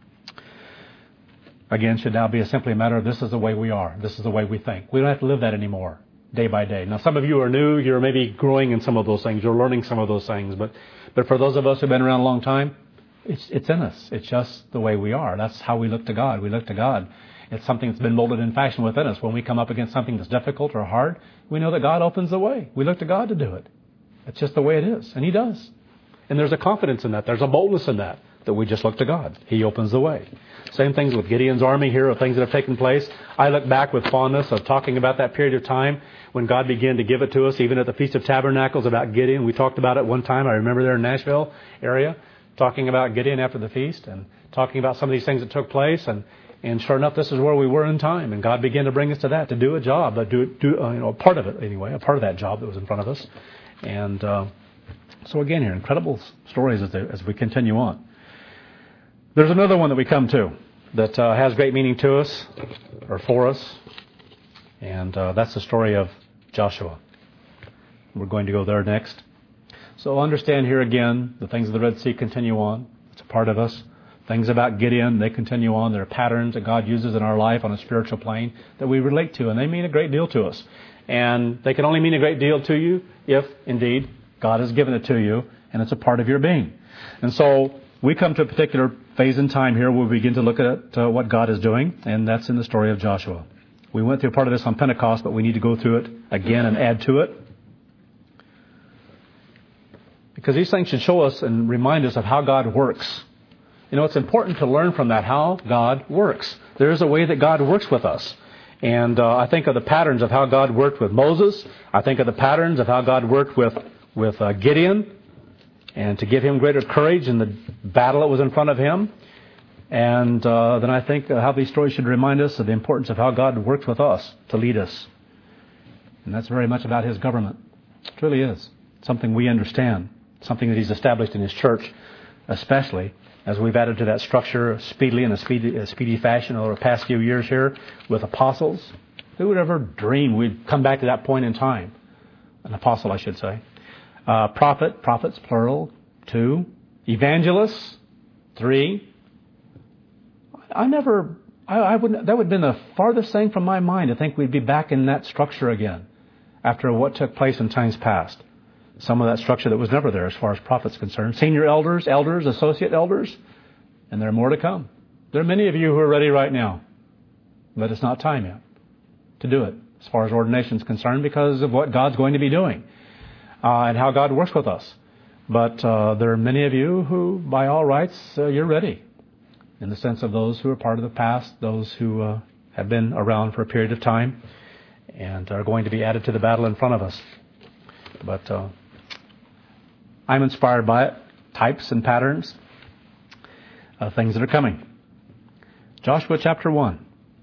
[SPEAKER 1] again, should now be simply a matter of this is the way we are. This is the way we think. We don't have to live that anymore, day by day. Now, some of you are new. You're maybe growing in some of those things. You're learning some of those things. But for those of us who've been around a long time, it's in us. It's just the way we are. That's how we look to God. We look to God. It's something that's been molded in fashion within us. When we come up against something that's difficult or hard, we know that God opens the way. We look to God to do it. It's just the way it is. And He does. And there's a confidence in that. There's a boldness in that we just look to God. He opens the way. Same things with Gideon's army here, of things that have taken place. I look back with fondness of talking about that period of time when God began to give it to us, even at the Feast of Tabernacles, about Gideon. We talked about it one time. I remember there in Nashville area, talking about Gideon after the feast and talking about some of these things that took place. And sure enough, this is where we were in time. And God began to bring us to that, to do a job, a part of it anyway, a part of that job that was in front of us. And so again here, incredible stories as we continue on. There's another one that we come to that has great meaning to us, or for us, and that's the story of Joshua. We're going to go there next. So understand here again, the things of the Red Sea continue on. It's a part of us. Things about Gideon, they continue on. There are patterns that God uses in our life on a spiritual plane that we relate to, and they mean a great deal to us. And they can only mean a great deal to you if, indeed, God has given it to you, and it's a part of your being. And so we come to a particular phase in time here where we begin to look at what God is doing, and that's in the story of Joshua. We went through part of this on Pentecost, but we need to go through it again and add to it. Because these things should show us and remind us of how God works. You know, it's important to learn from that how God works. There is a way that God works with us. And I think of the patterns of how God worked with Moses. I think of the patterns of how God worked with Gideon, and to give him greater courage in the battle that was in front of him. And then I think how these stories should remind us of the importance of how God works with us to lead us. And that's very much about His government. It really is. Something we understand. Something that He's established in His church, especially as we've added to that structure speedily in a speedy fashion over the past few years here with apostles. Who would ever dream we'd come back to that point in time? An apostle, I should say. Prophets, plural, 2. Evangelists, 3. That would have been the farthest thing from my mind to think we'd be back in that structure again after what took place in times past. Some of that structure that was never there as far as prophets concerned. Senior elders, associate elders, and there are more to come. There are many of you who are ready right now, but it's not time yet to do it as far as ordination is concerned because of what God's going to be doing. And how God works with us. But there are many of you who, by all rights, you're ready. In the sense of those who are part of the past, those who have been around for a period of time, and are going to be added to the battle in front of us. But I'm inspired by it. Types and patterns of things that are coming. Joshua chapter 1.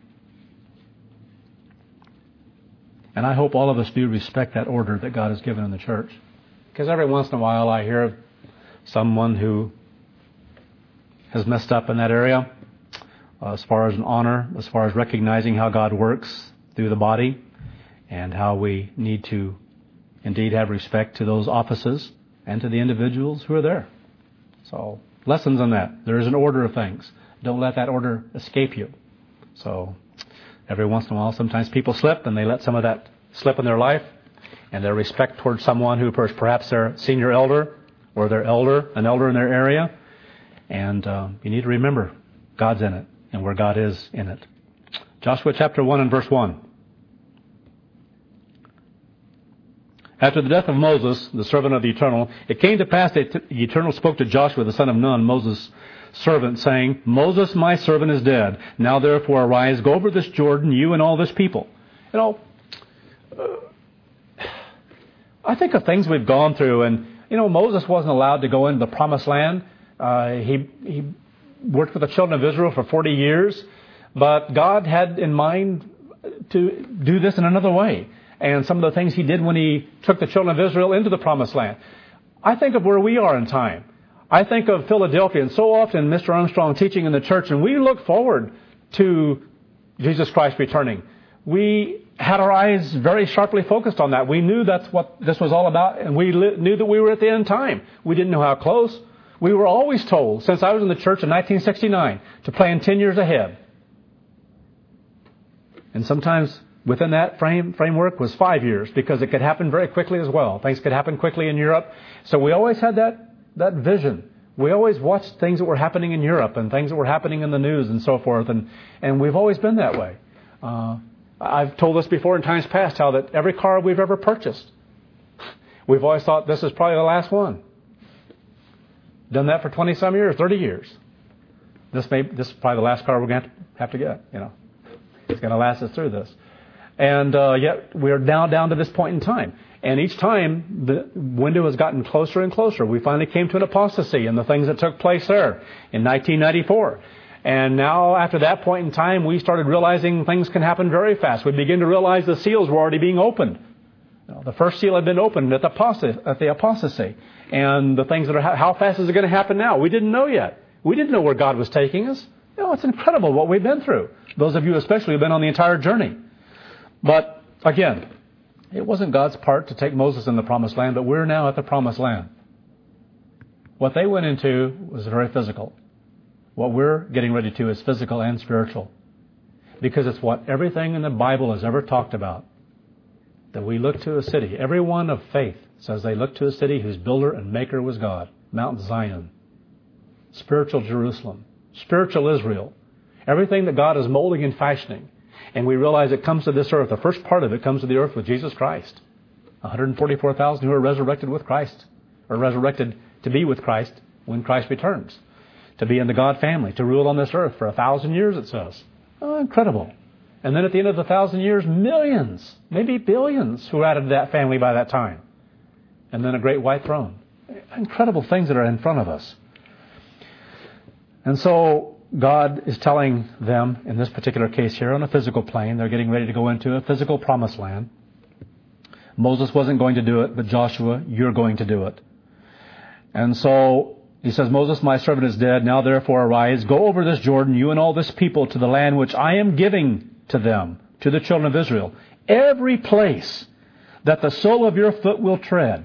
[SPEAKER 1] And I hope all of us do respect that order that God has given in the church. Because every once in a while I hear of someone who has messed up in that area as far as an honor, as far as recognizing how God works through the body and how we need to indeed have respect to those offices and to the individuals who are there. So, lessons on that. There is an order of things. Don't let that order escape you. So, every once in a while, sometimes people slip, and they let some of that slip in their life, and their respect towards someone who perhaps their senior elder or an elder in their area. And you need to remember, God's in it, and where God is in it. Joshua chapter 1 and verse 1. After the death of Moses, the servant of the Eternal, it came to pass that the Eternal spoke to Joshua, the son of Nun, Moses' servant, saying, Moses, my servant, is dead. Now therefore arise, go over this Jordan, you and all this people. You know, I think of things we've gone through, and, you know, Moses wasn't allowed to go into the promised land. He worked with the children of Israel for 40 years, but God had in mind to do this in another way. And some of the things He did when He took the children of Israel into the promised land. I think of where we are in time. I think of Philadelphia, and so often Mr. Armstrong teaching in the church, and we look forward to Jesus Christ returning. We had our eyes very sharply focused on that. We knew that's what this was all about, and we knew that we were at the end time. We didn't know how close. We were always told, since I was in the church in 1969, to plan 10 years ahead. And sometimes within that framework was 5 years, because it could happen very quickly as well. Things could happen quickly in Europe. So we always had that vision. We always watched things that were happening in Europe and things that were happening in the news and so forth. And we've always been that way. I've told this before in times past, how that every car we've ever purchased, we've always thought this is probably the last one. Done that for 20-some years, 30 years. This is probably the last car we're going to have to get. It's going to last us through this. And yet we're now down to this point in time. And each time the window has gotten closer and closer. We finally came to an apostasy and the things that took place there in 1994. And now after that point in time, we started realizing things can happen very fast. We begin to realize the seals were already being opened. The first seal had been opened at the apostasy. And the things that are, how fast is it going to happen now? We didn't know yet. We didn't know where God was taking us. It's incredible what we've been through. Those of you especially who have been on the entire journey. But again, it wasn't God's part to take Moses in the promised land, but we're now at the promised land. What they went into was very physical. What we're getting ready to is physical and spiritual. Because it's what everything in the Bible has ever talked about. That we look to a city. Everyone of faith says they look to a city whose builder and maker was God. Mount Zion. Spiritual Jerusalem. Spiritual Israel. Everything that God is molding and fashioning. And we realize it comes to this earth. The first part of it comes to the earth with Jesus Christ. 144,000 who are resurrected with Christ. Or resurrected to be with Christ when Christ returns. To be in the God family. To rule on this earth for 1,000 years, it says. Incredible. And then at the end of the 1,000 years, millions, maybe billions who are added to that family by that time. And then a great white throne. Incredible things that are in front of us. And so God is telling them, in this particular case here, on a physical plane, they're getting ready to go into a physical promised land. Moses wasn't going to do it, but Joshua, you're going to do it. And so he says, Moses, my servant, is dead. Now therefore arise, go over this Jordan, you and all this people, to the land which I am giving to them, to the children of Israel. Every place that the sole of your foot will tread,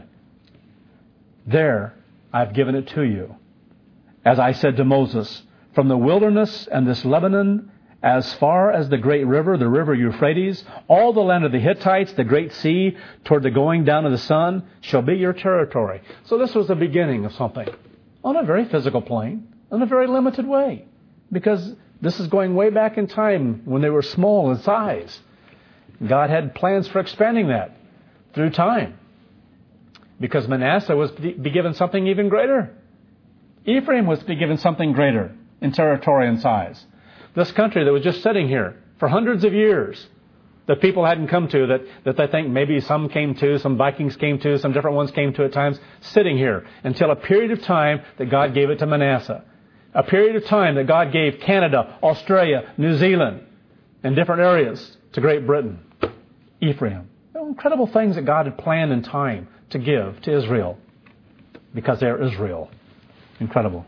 [SPEAKER 1] there I've given it to you. As I said to Moses, from the wilderness and this Lebanon, as far as the great river, the river Euphrates, all the land of the Hittites, the great sea, toward the going down of the sun, shall be your territory. So this was the beginning of something. On a very physical plane, in a very limited way. Because this is going way back in time when they were small in size. God had plans for expanding that through time. Because Manasseh was to be given something even greater. Ephraim was to be given something greater in territory and size. This country that was just sitting here for hundreds of years, that people hadn't come to, that they think maybe some came to, some Vikings came to, some different ones came to at times, sitting here until a period of time that God gave it to Manasseh. A period of time that God gave Canada, Australia, New Zealand, and different areas to Great Britain. Ephraim. Incredible things that God had planned in time to give to Israel. Because they're Israel. Incredible.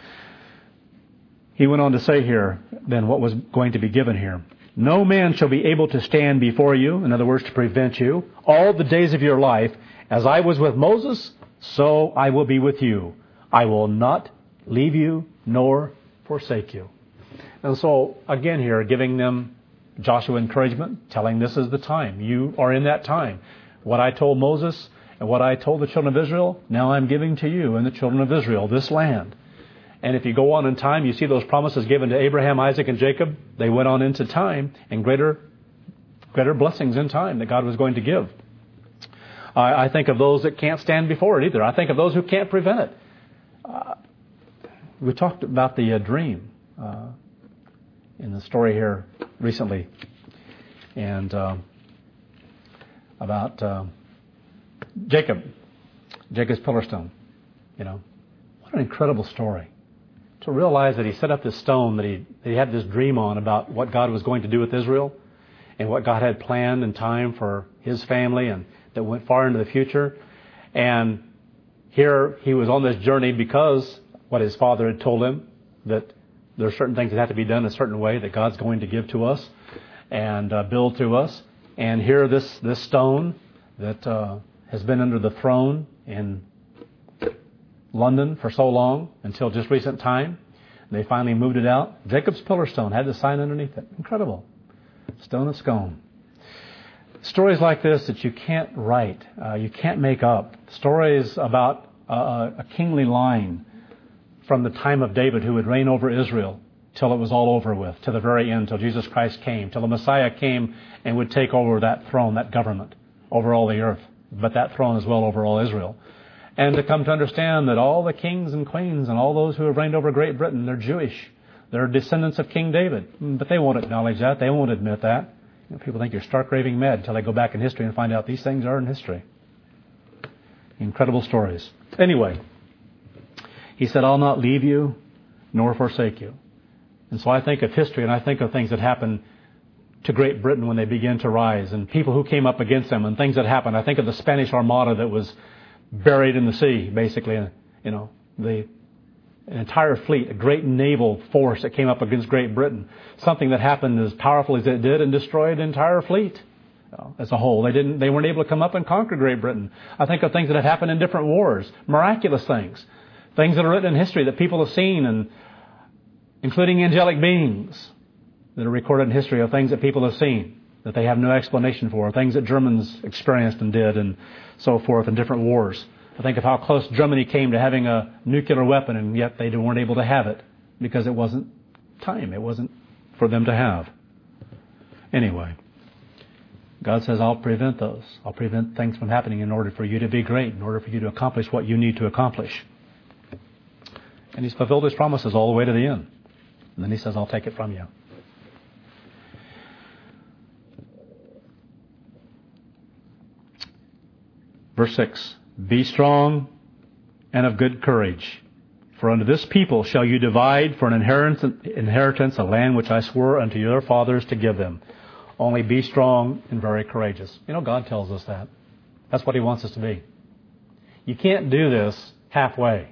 [SPEAKER 1] He went on to say here, then, what was going to be given here. No man shall be able to stand before you, in other words, to prevent you, all the days of your life. As I was with Moses, so I will be with you. I will not leave you nor forsake you. And so, again here, giving them Joshua encouragement, telling this is the time. You are in that time. What I told Moses and what I told the children of Israel, now I'm giving to you and the children of Israel, this land. And if you go on in time, you see those promises given to Abraham, Isaac, and Jacob. They went on into time and greater blessings in time that God was going to give. I think of those that can't stand before it either. I think of those who can't prevent it. We talked about the dream in the story here recently. And about Jacob's pillar stone. What an incredible story. To realize that he set up this stone that he had this dream on about what God was going to do with Israel and what God had planned in time for his family and that went far into the future. And here he was on this journey because what his father had told him, that there are certain things that have to be done a certain way that God's going to give to us and build through us. And here this stone that has been under the throne in London for so long, until just recent time. They finally moved it out. Jacob's pillar stone had the sign underneath it. Incredible. Stone of Scone. Stories like this that you can't write, you can't make up. Stories about a kingly line from the time of David who would reign over Israel till it was all over with, to the very end, till Jesus Christ came, till the Messiah came and would take over that throne, that government, over all the earth, but that throne as well over all Israel. And to come to understand that all the kings and queens and all those who have reigned over Great Britain, they're Jewish. They're descendants of King David. But they won't acknowledge that. They won't admit that. People think you're stark raving mad until they go back in history and find out these things are in history. Incredible stories. Anyway, he said, I'll not leave you nor forsake you. And so I think of history and I think of things that happened to Great Britain when they began to rise and people who came up against them and things that happened. I think of the Spanish Armada that was buried in the sea, basically. An entire fleet, a great naval force that came up against Great Britain. Something that happened as powerful as it did and destroyed an entire fleet as a whole. They weren't able to come up and conquer Great Britain. I think of things that have happened in different wars, miraculous things. Things that are written in history that people have seen, and including angelic beings that are recorded in history of things that people have seen that they have no explanation for, things that Germans experienced and did and so forth in different wars. I think of how close Germany came to having a nuclear weapon, and yet they weren't able to have it because it wasn't time. It wasn't for them to have. Anyway, God says, I'll prevent those. I'll prevent things from happening in order for you to be great, in order for you to accomplish what you need to accomplish. And He's fulfilled His promises all the way to the end. And then He says, I'll take it from you. Verse 6. Be strong and of good courage, for unto this people shall you divide for an inheritance a land which I swore unto your fathers to give them. Only be strong and very courageous. God tells us that. That's what He wants us to be. You can't do this halfway.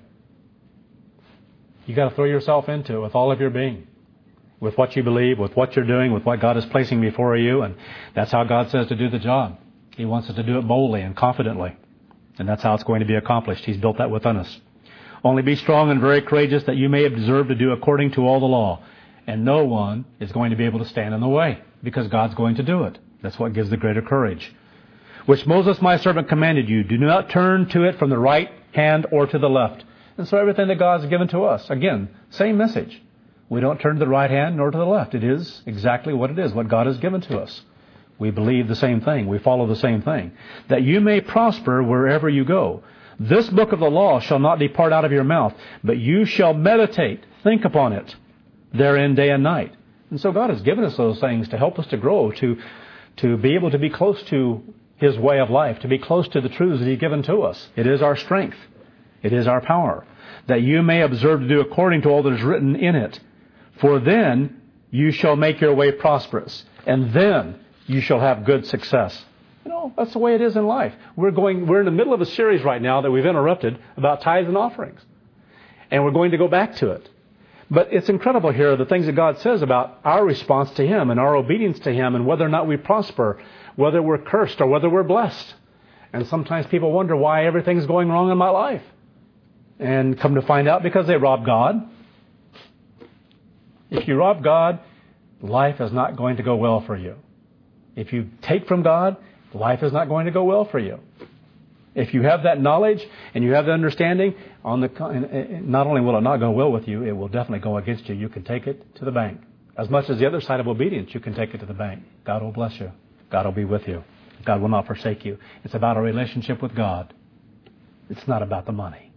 [SPEAKER 1] You've got to throw yourself into it with all of your being, with what you believe, with what you're doing, with what God is placing before you, and that's how God says to do the job. He wants us to do it boldly and confidently. And that's how it's going to be accomplished. He's built that within us. Only be strong and very courageous, that you may observe to do according to all the law. And no one is going to be able to stand in the way, because God's going to do it. That's what gives the greater courage. Which Moses my servant commanded you. Do not turn to it from the right hand or to the left. And so everything that God's given to us, again, same message. We don't turn to the right hand nor to the left. It is exactly what it is, what God has given to us. We believe the same thing. We follow the same thing. That you may prosper wherever you go. This book of the law shall not depart out of your mouth, but you shall meditate, think upon it, therein day and night. And so God has given us those things to help us to grow, to be able to be close to His way of life, to be close to the truths that He's given to us. It is our strength. It is our power. That you may observe to do according to all that is written in it. For then you shall make your way prosperous, and then you shall have good success. That's the way it is in life. We're in the middle of a series right now that we've interrupted about tithes and offerings. And we're going to go back to it. But it's incredible here, the things that God says about our response to Him and our obedience to Him and whether or not we prosper, whether we're cursed or whether we're blessed. And sometimes people wonder why everything's going wrong in my life. And come to find out, because they rob God. If you rob God, life is not going to go well for you. If you take from God, life is not going to go well for you. If you have that knowledge and you have the understanding, not only will it not go well with you, it will definitely go against you. You can take it to the bank. As much as the other side of obedience, you can take it to the bank. God will bless you. God will be with you. God will not forsake you. It's about a relationship with God. It's not about the money.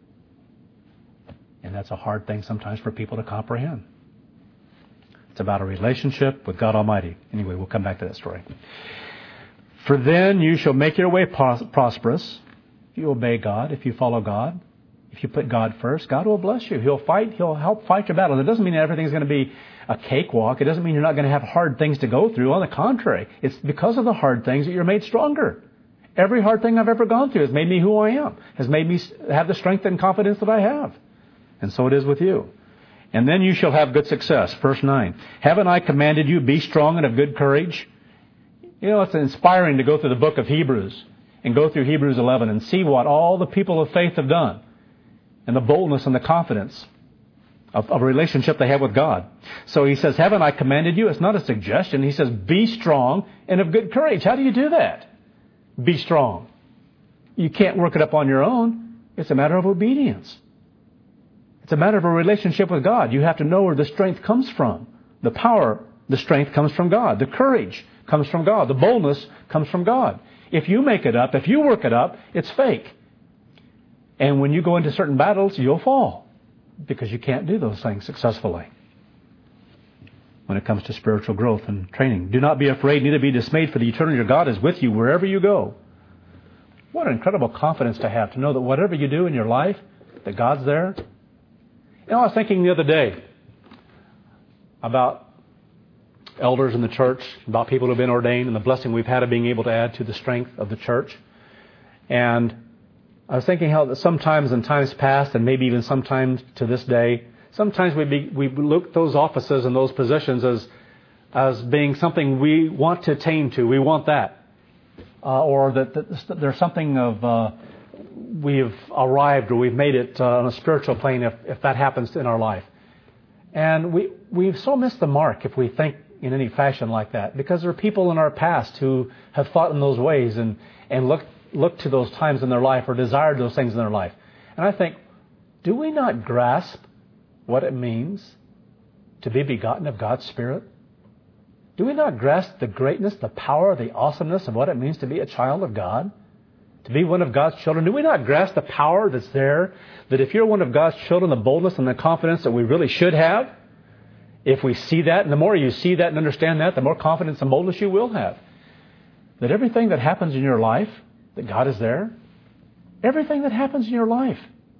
[SPEAKER 1] And that's a hard thing sometimes for people to comprehend. It's about a relationship with God Almighty. Anyway, we'll come back to that story. For then you shall make your way prosperous. If you obey God, if you follow God, if you put God first, God will bless you. He'll help fight your battles. It doesn't mean that everything's going to be a cakewalk. It doesn't mean you're not going to have hard things to go through. On the contrary, it's because of the hard things that you're made stronger. Every hard thing I've ever gone through has made me who I am, has made me have the strength and confidence that I have. And so it is with you. And then you shall have good success. Verse 9. Haven't I commanded you, be strong and of good courage? You know, it's inspiring to go through the book of Hebrews and go through Hebrews 11 and see what all the people of faith have done and the boldness and the confidence of a relationship they have with God. So he says, haven't I commanded you? It's not a suggestion. He says, be strong and of good courage. How do you do that? Be strong. You can't work it up on your own. It's a matter of obedience. It's a matter of a relationship with God. You have to know where the strength comes from. The power, the strength comes from God. The courage comes from God. The boldness comes from God. If you make it up, if you work it up, it's fake. And when you go into certain battles, you'll fall because you can't do those things successfully. When it comes to spiritual growth and training, do not be afraid, neither be dismayed, for the eternal your God is with you wherever you go. What an incredible confidence to have, to know that whatever you do in your life, that God's there. You know, I was thinking the other day about elders in the church, about people who have been ordained, and the blessing we've had of being able to add to the strength of the church. And I was thinking how that sometimes in times past, and maybe even sometimes to this day, sometimes we look at those offices and those positions as being something we want to attain to. We want that. Or that there's something of we've arrived or we've made it on a spiritual plane if that happens in our life. And we've so missed the mark if we think in any fashion like that, because there are people in our past who have thought in those ways and looked to those times in their life or desired those things in their life. And I think, do we not grasp what it means to be begotten of God's Spirit? Do we not grasp the greatness, the power, the awesomeness of what it means to be a child of God? To be one of God's children? Do we not grasp the power that's there? That if you're one of God's children, the boldness and the confidence that we really should have, if we see that, and the more you see that and understand that, the more confidence and boldness you will have. That everything that happens in your life, that God is there. Everything that happens in your life.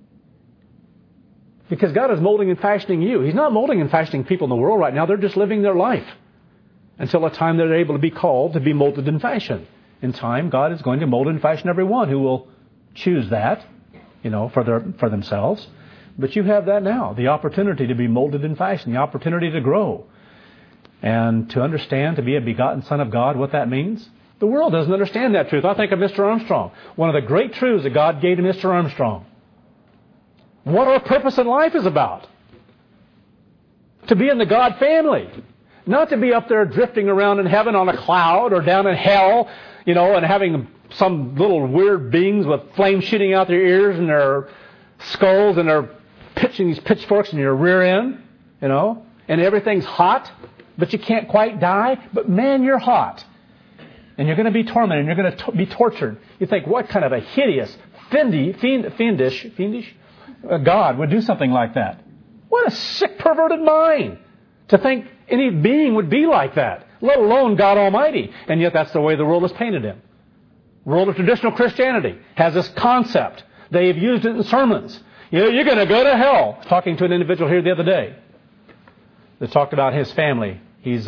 [SPEAKER 1] Because God is molding and fashioning you. He's not molding and fashioning people in the world right now. They're just living their life until a time they're able to be called to be molded and fashioned. In time, God is going to mold and fashion everyone who will choose that, for themselves. But you have that now, the opportunity to be molded and fashioned, the opportunity to grow and to understand, to be a begotten Son of God, what that means. The world doesn't understand that truth. I think of Mr. Armstrong. One of the great truths that God gave to Mr. Armstrong. What our purpose in life is about. To be in the God family. Not to be up there drifting around in heaven on a cloud or down in hell, and having some little weird beings with flames shooting out their ears and their skulls and they're pitching these pitchforks in your rear end, and everything's hot, but you can't quite die. But man, you're hot. And you're going to be tormented, and you're going to be tortured. You think, what kind of a hideous, fiendish God would do something like that? What a sick, perverted mind to think any being would be like that, let alone God Almighty. And yet that's the way the world has painted Him. The world of traditional Christianity has this concept. They've used it in sermons. You're going to go to hell. I was talking to an individual here the other day that talked about his family. Maybe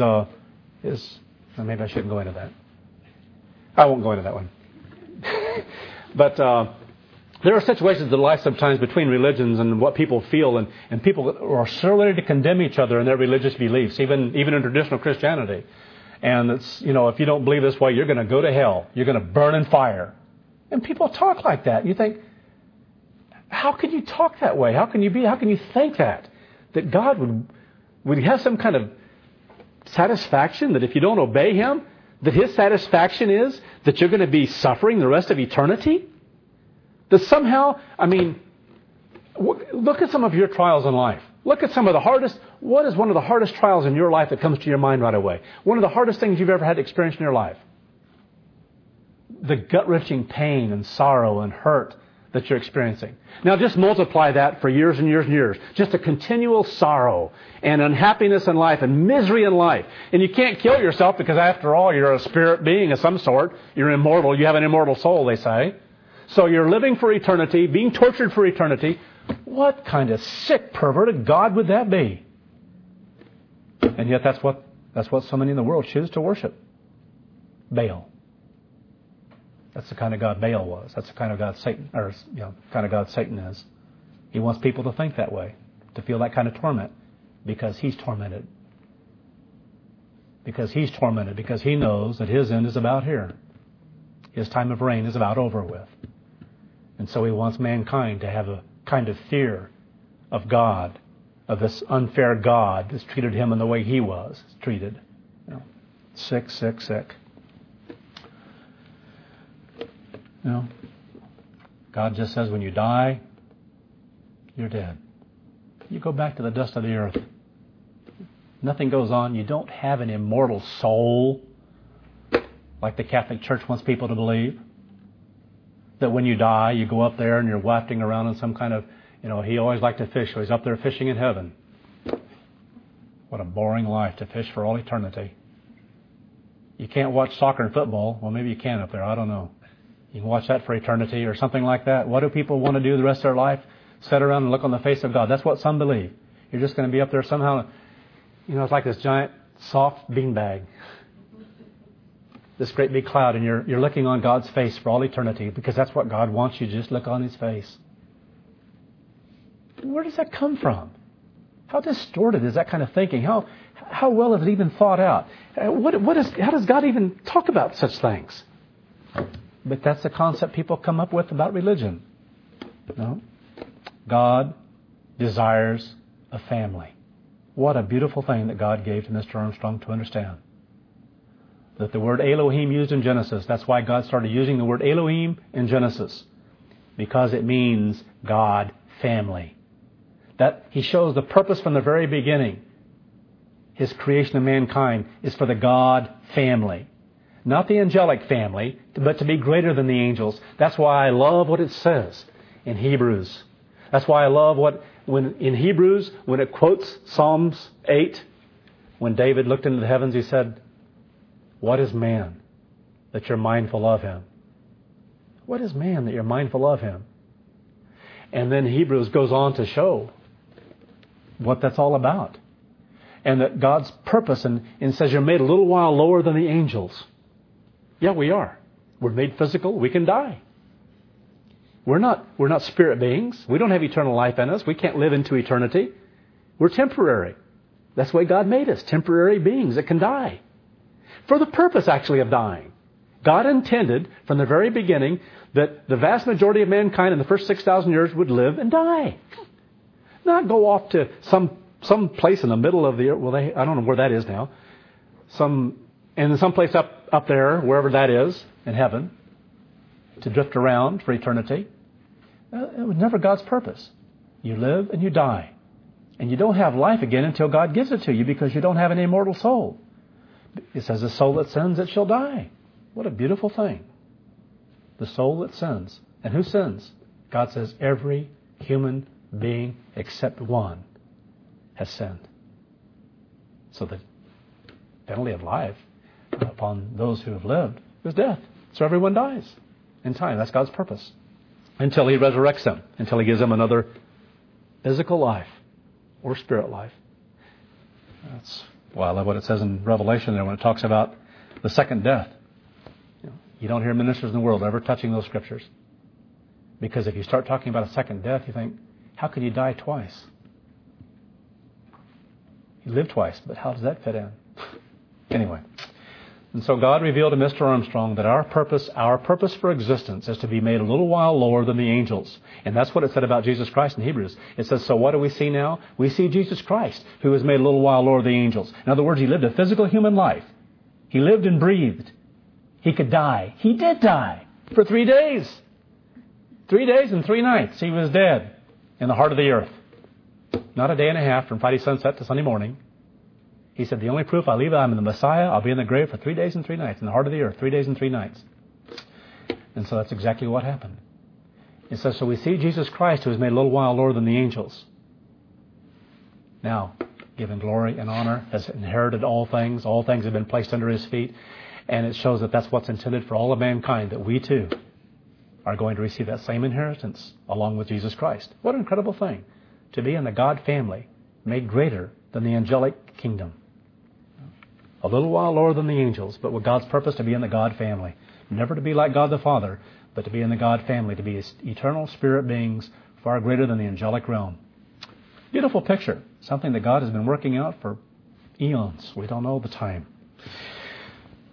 [SPEAKER 1] I shouldn't go into that. I won't go into that one. But there are situations in life sometimes between religions and what people feel, and people are so ready to condemn each other in their religious beliefs, even in traditional Christianity. And it's, if you don't believe this way, you're going to go to hell. You're going to burn in fire. And people talk like that. You think, how can you talk that way? How can you think that God would have some kind of satisfaction that if you don't obey Him, that His satisfaction is that you're going to be suffering the rest of eternity? That somehow, look at some of your trials in life. Look at some of the hardest. What is one of the hardest trials in your life that comes to your mind right away? One of the hardest things you've ever had to experience in your life. The gut-wrenching pain and sorrow and hurt that you're experiencing. Now just multiply that for years and years and years. Just a continual sorrow and unhappiness in life and misery in life. And you can't kill yourself because after all, you're a spirit being of some sort. You're immortal. You have an immortal soul, they say. So you're living for eternity, being tortured for eternity. What kind of sick, perverted God would that be? And yet that's what so many in the world choose to worship. Baal. That's the kind of God Baal was. That's the kind of God Satan, kind of God Satan is. He wants people to think that way, to feel that kind of torment, because he's tormented. because he's tormented, because he knows that his end is about here. His time of reign is about over with. And so he wants mankind to have a kind of fear of God, of this unfair God that's treated him in the way he was treated. Sick, sick, sick. God just says when you die, you're dead. You go back to the dust of the earth. Nothing goes on. You don't have an immortal soul like the Catholic Church wants people to believe. That when you die, you go up there and you're wafting around in some kind of, he always liked to fish, so he's up there fishing in heaven. What a boring life to fish for all eternity. You can't watch soccer and football. Well, maybe you can up there. I don't know. You can watch that for eternity or something like that. What do people want to do the rest of their life? Sit around and look on the face of God. That's what some believe. You're just going to be up there somehow. It's like this giant, soft beanbag. This great big cloud, and you're looking on God's face for all eternity because that's what God wants you to just look on His face. Where does that come from? How distorted is that kind of thinking? How well is it even thought out? How does God even talk about such things? But that's the concept people come up with about religion. No. God desires a family. What a beautiful thing that God gave to Mr. Armstrong to understand. That the word Elohim used in Genesis, that's why God started using the word Elohim in Genesis. Because it means God, family. That He shows the purpose from the very beginning. His creation of mankind is for the God family. Not the angelic family, but to be greater than the angels. That's why I love what it says in Hebrews. That's why I love when in Hebrews, when it quotes Psalms 8, when David looked into the heavens, he said, "What is man that you're mindful of him?" What is man that you're mindful of him? And then Hebrews goes on to show what that's all about. And that God's purpose, and says you're made a little while lower than the angels. Yeah, we are. We're made physical. We can die. We're not spirit beings. We don't have eternal life in us. We can't live into eternity. We're temporary. That's the way God made us. Temporary beings that can die. For the purpose, actually, of dying. God intended from the very beginning that the vast majority of mankind in the first 6,000 years would live and die. Not go off to some place in the middle of the earth. Well, I don't know where that is now. Some place up there, wherever that is, in heaven, to drift around for eternity. It was never God's purpose. You live and you die. And you don't have life again until God gives it to you because you don't have an immortal soul. It says the soul that sins, it shall die. What a beautiful thing. The soul that sins. And who sins? God says every human being except one has sinned. So the penalty of life upon those who have lived is death. So everyone dies in time. That's God's purpose. Until He resurrects them. Until He gives them another physical life or spirit life. I love what it says in Revelation there when it talks about the second death. You don't hear ministers in the world ever touching those scriptures. Because if you start talking about a second death, you think, how could you die twice? You live twice, but how does that fit in? Anyway. And so God revealed to Mr. Armstrong that our purpose for existence is to be made a little while lower than the angels. And that's what it said about Jesus Christ in Hebrews. It says, so what do we see now? We see Jesus Christ, who was made a little while lower than the angels. In other words, He lived a physical human life. He lived and breathed. He could die. He did die for 3 days. 3 days and 3 nights He was dead in the heart of the earth. Not a day and a half from Friday sunset to Sunday morning. He said, the only proof I leave I'm in the Messiah, I'll be in the grave for 3 days and 3 nights, in the heart of the earth, 3 days and 3 nights. And so that's exactly what happened. It says, so we see Jesus Christ, who was made a little while lower than the angels. Now, given glory and honor, has inherited all things have been placed under His feet, and it shows that that's what's intended for all of mankind, that we too are going to receive that same inheritance along with Jesus Christ. What an incredible thing, to be in the God family, made greater than the angelic kingdom. A little while lower than the angels, but with God's purpose to be in the God family. Never to be like God the Father, but to be in the God family, to be eternal spirit beings far greater than the angelic realm. Beautiful picture. Something that God has been working out for eons. We don't know the time.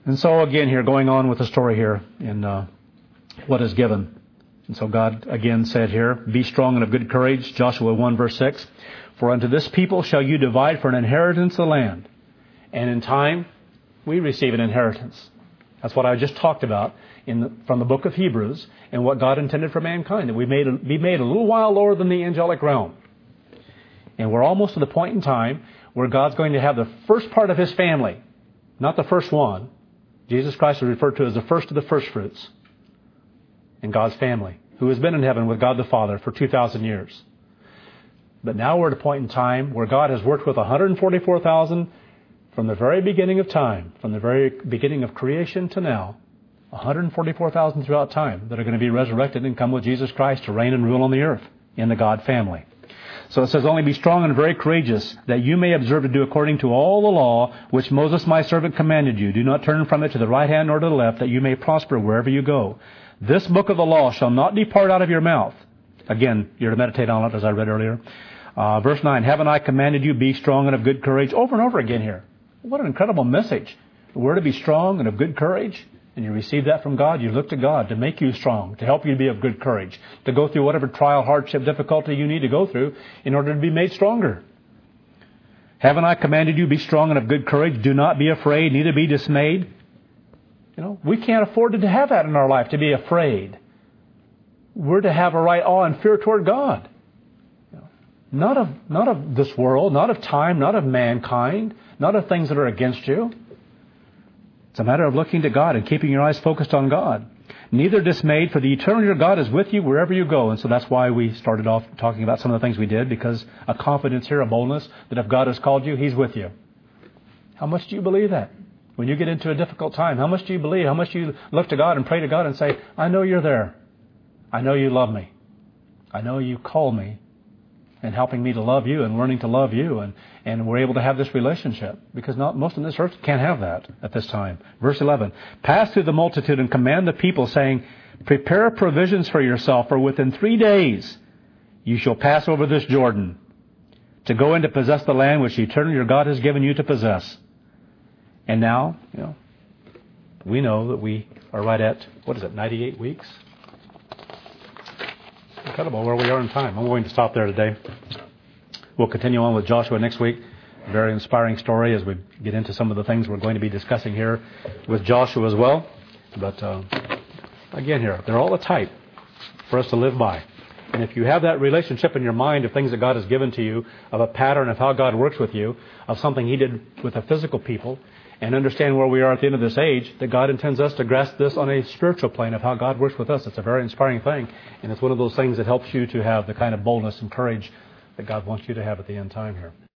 [SPEAKER 1] And so again here, going on with the story here in what is given. And so God again said here, be strong and of good courage, Joshua 1 verse 6. For unto this people shall you divide for an inheritance the land. And in time, we receive an inheritance. That's what I just talked about from the book of Hebrews and what God intended for mankind. That we be made a little while lower than the angelic realm. And we're almost to the point in time where God's going to have the first part of His family, not the first one. Jesus Christ is referred to as the first of the first fruits in God's family, who has been in heaven with God the Father for 2,000 years. But now we're at a point in time where God has worked with 144,000 from the very beginning of time, from the very beginning of creation to now, 144,000 throughout time that are going to be resurrected and come with Jesus Christ to reign and rule on the earth in the God family. So it says, only be strong and very courageous, that you may observe to do according to all the law which Moses my servant commanded you. Do not turn from it to the right hand or to the left, that you may prosper wherever you go. This book of the law shall not depart out of your mouth. Again, you're to meditate on it, as I read earlier. Verse 9, haven't I commanded you, be strong and of good courage? Over and over again here. What an incredible message. We're to be strong and of good courage. And you receive that from God. You look to God to make you strong, to help you to be of good courage, to go through whatever trial, hardship, difficulty you need to go through in order to be made stronger. Haven't I commanded you, be strong and of good courage? Do not be afraid, neither be dismayed. You know, we can't afford to have that in our life, to be afraid. We're to have a right awe and fear toward God. Not of this world, not of time, not of mankind, not of things that are against you. It's a matter of looking to God and keeping your eyes focused on God. Neither dismayed, for the eternal your God is with you wherever you go. And so that's why we started off talking about some of the things we did, because a confidence here, a boldness, that if God has called you, He's with you. How much do you believe that? When you get into a difficult time, how much do you believe? How much do you look to God and pray to God and say, I know you're there. I know you love me. I know you call me. And helping me to love you and learning to love you. And we're able to have this relationship. Because most of this earth can't have that at this time. Verse 11. Pass through the multitude and command the people, saying, prepare provisions for yourself, for within 3 days you shall pass over this Jordan, to go in to possess the land which the eternal your God has given you to possess. And now, we know that we are right at, 98 weeks? Incredible where we are in time. I'm going to stop there today. We'll continue on with Joshua next week. A very inspiring story as we get into some of the things we're going to be discussing here with Joshua as well. But again here, they're all a type for us to live by. And if you have that relationship in your mind of things that God has given to you, of a pattern of how God works with you, of something He did with the physical people, and understand where we are at the end of this age, that God intends us to grasp this on a spiritual plane of how God works with us. It's a very inspiring thing, and it's one of those things that helps you to have the kind of boldness and courage that God wants you to have at the end time here.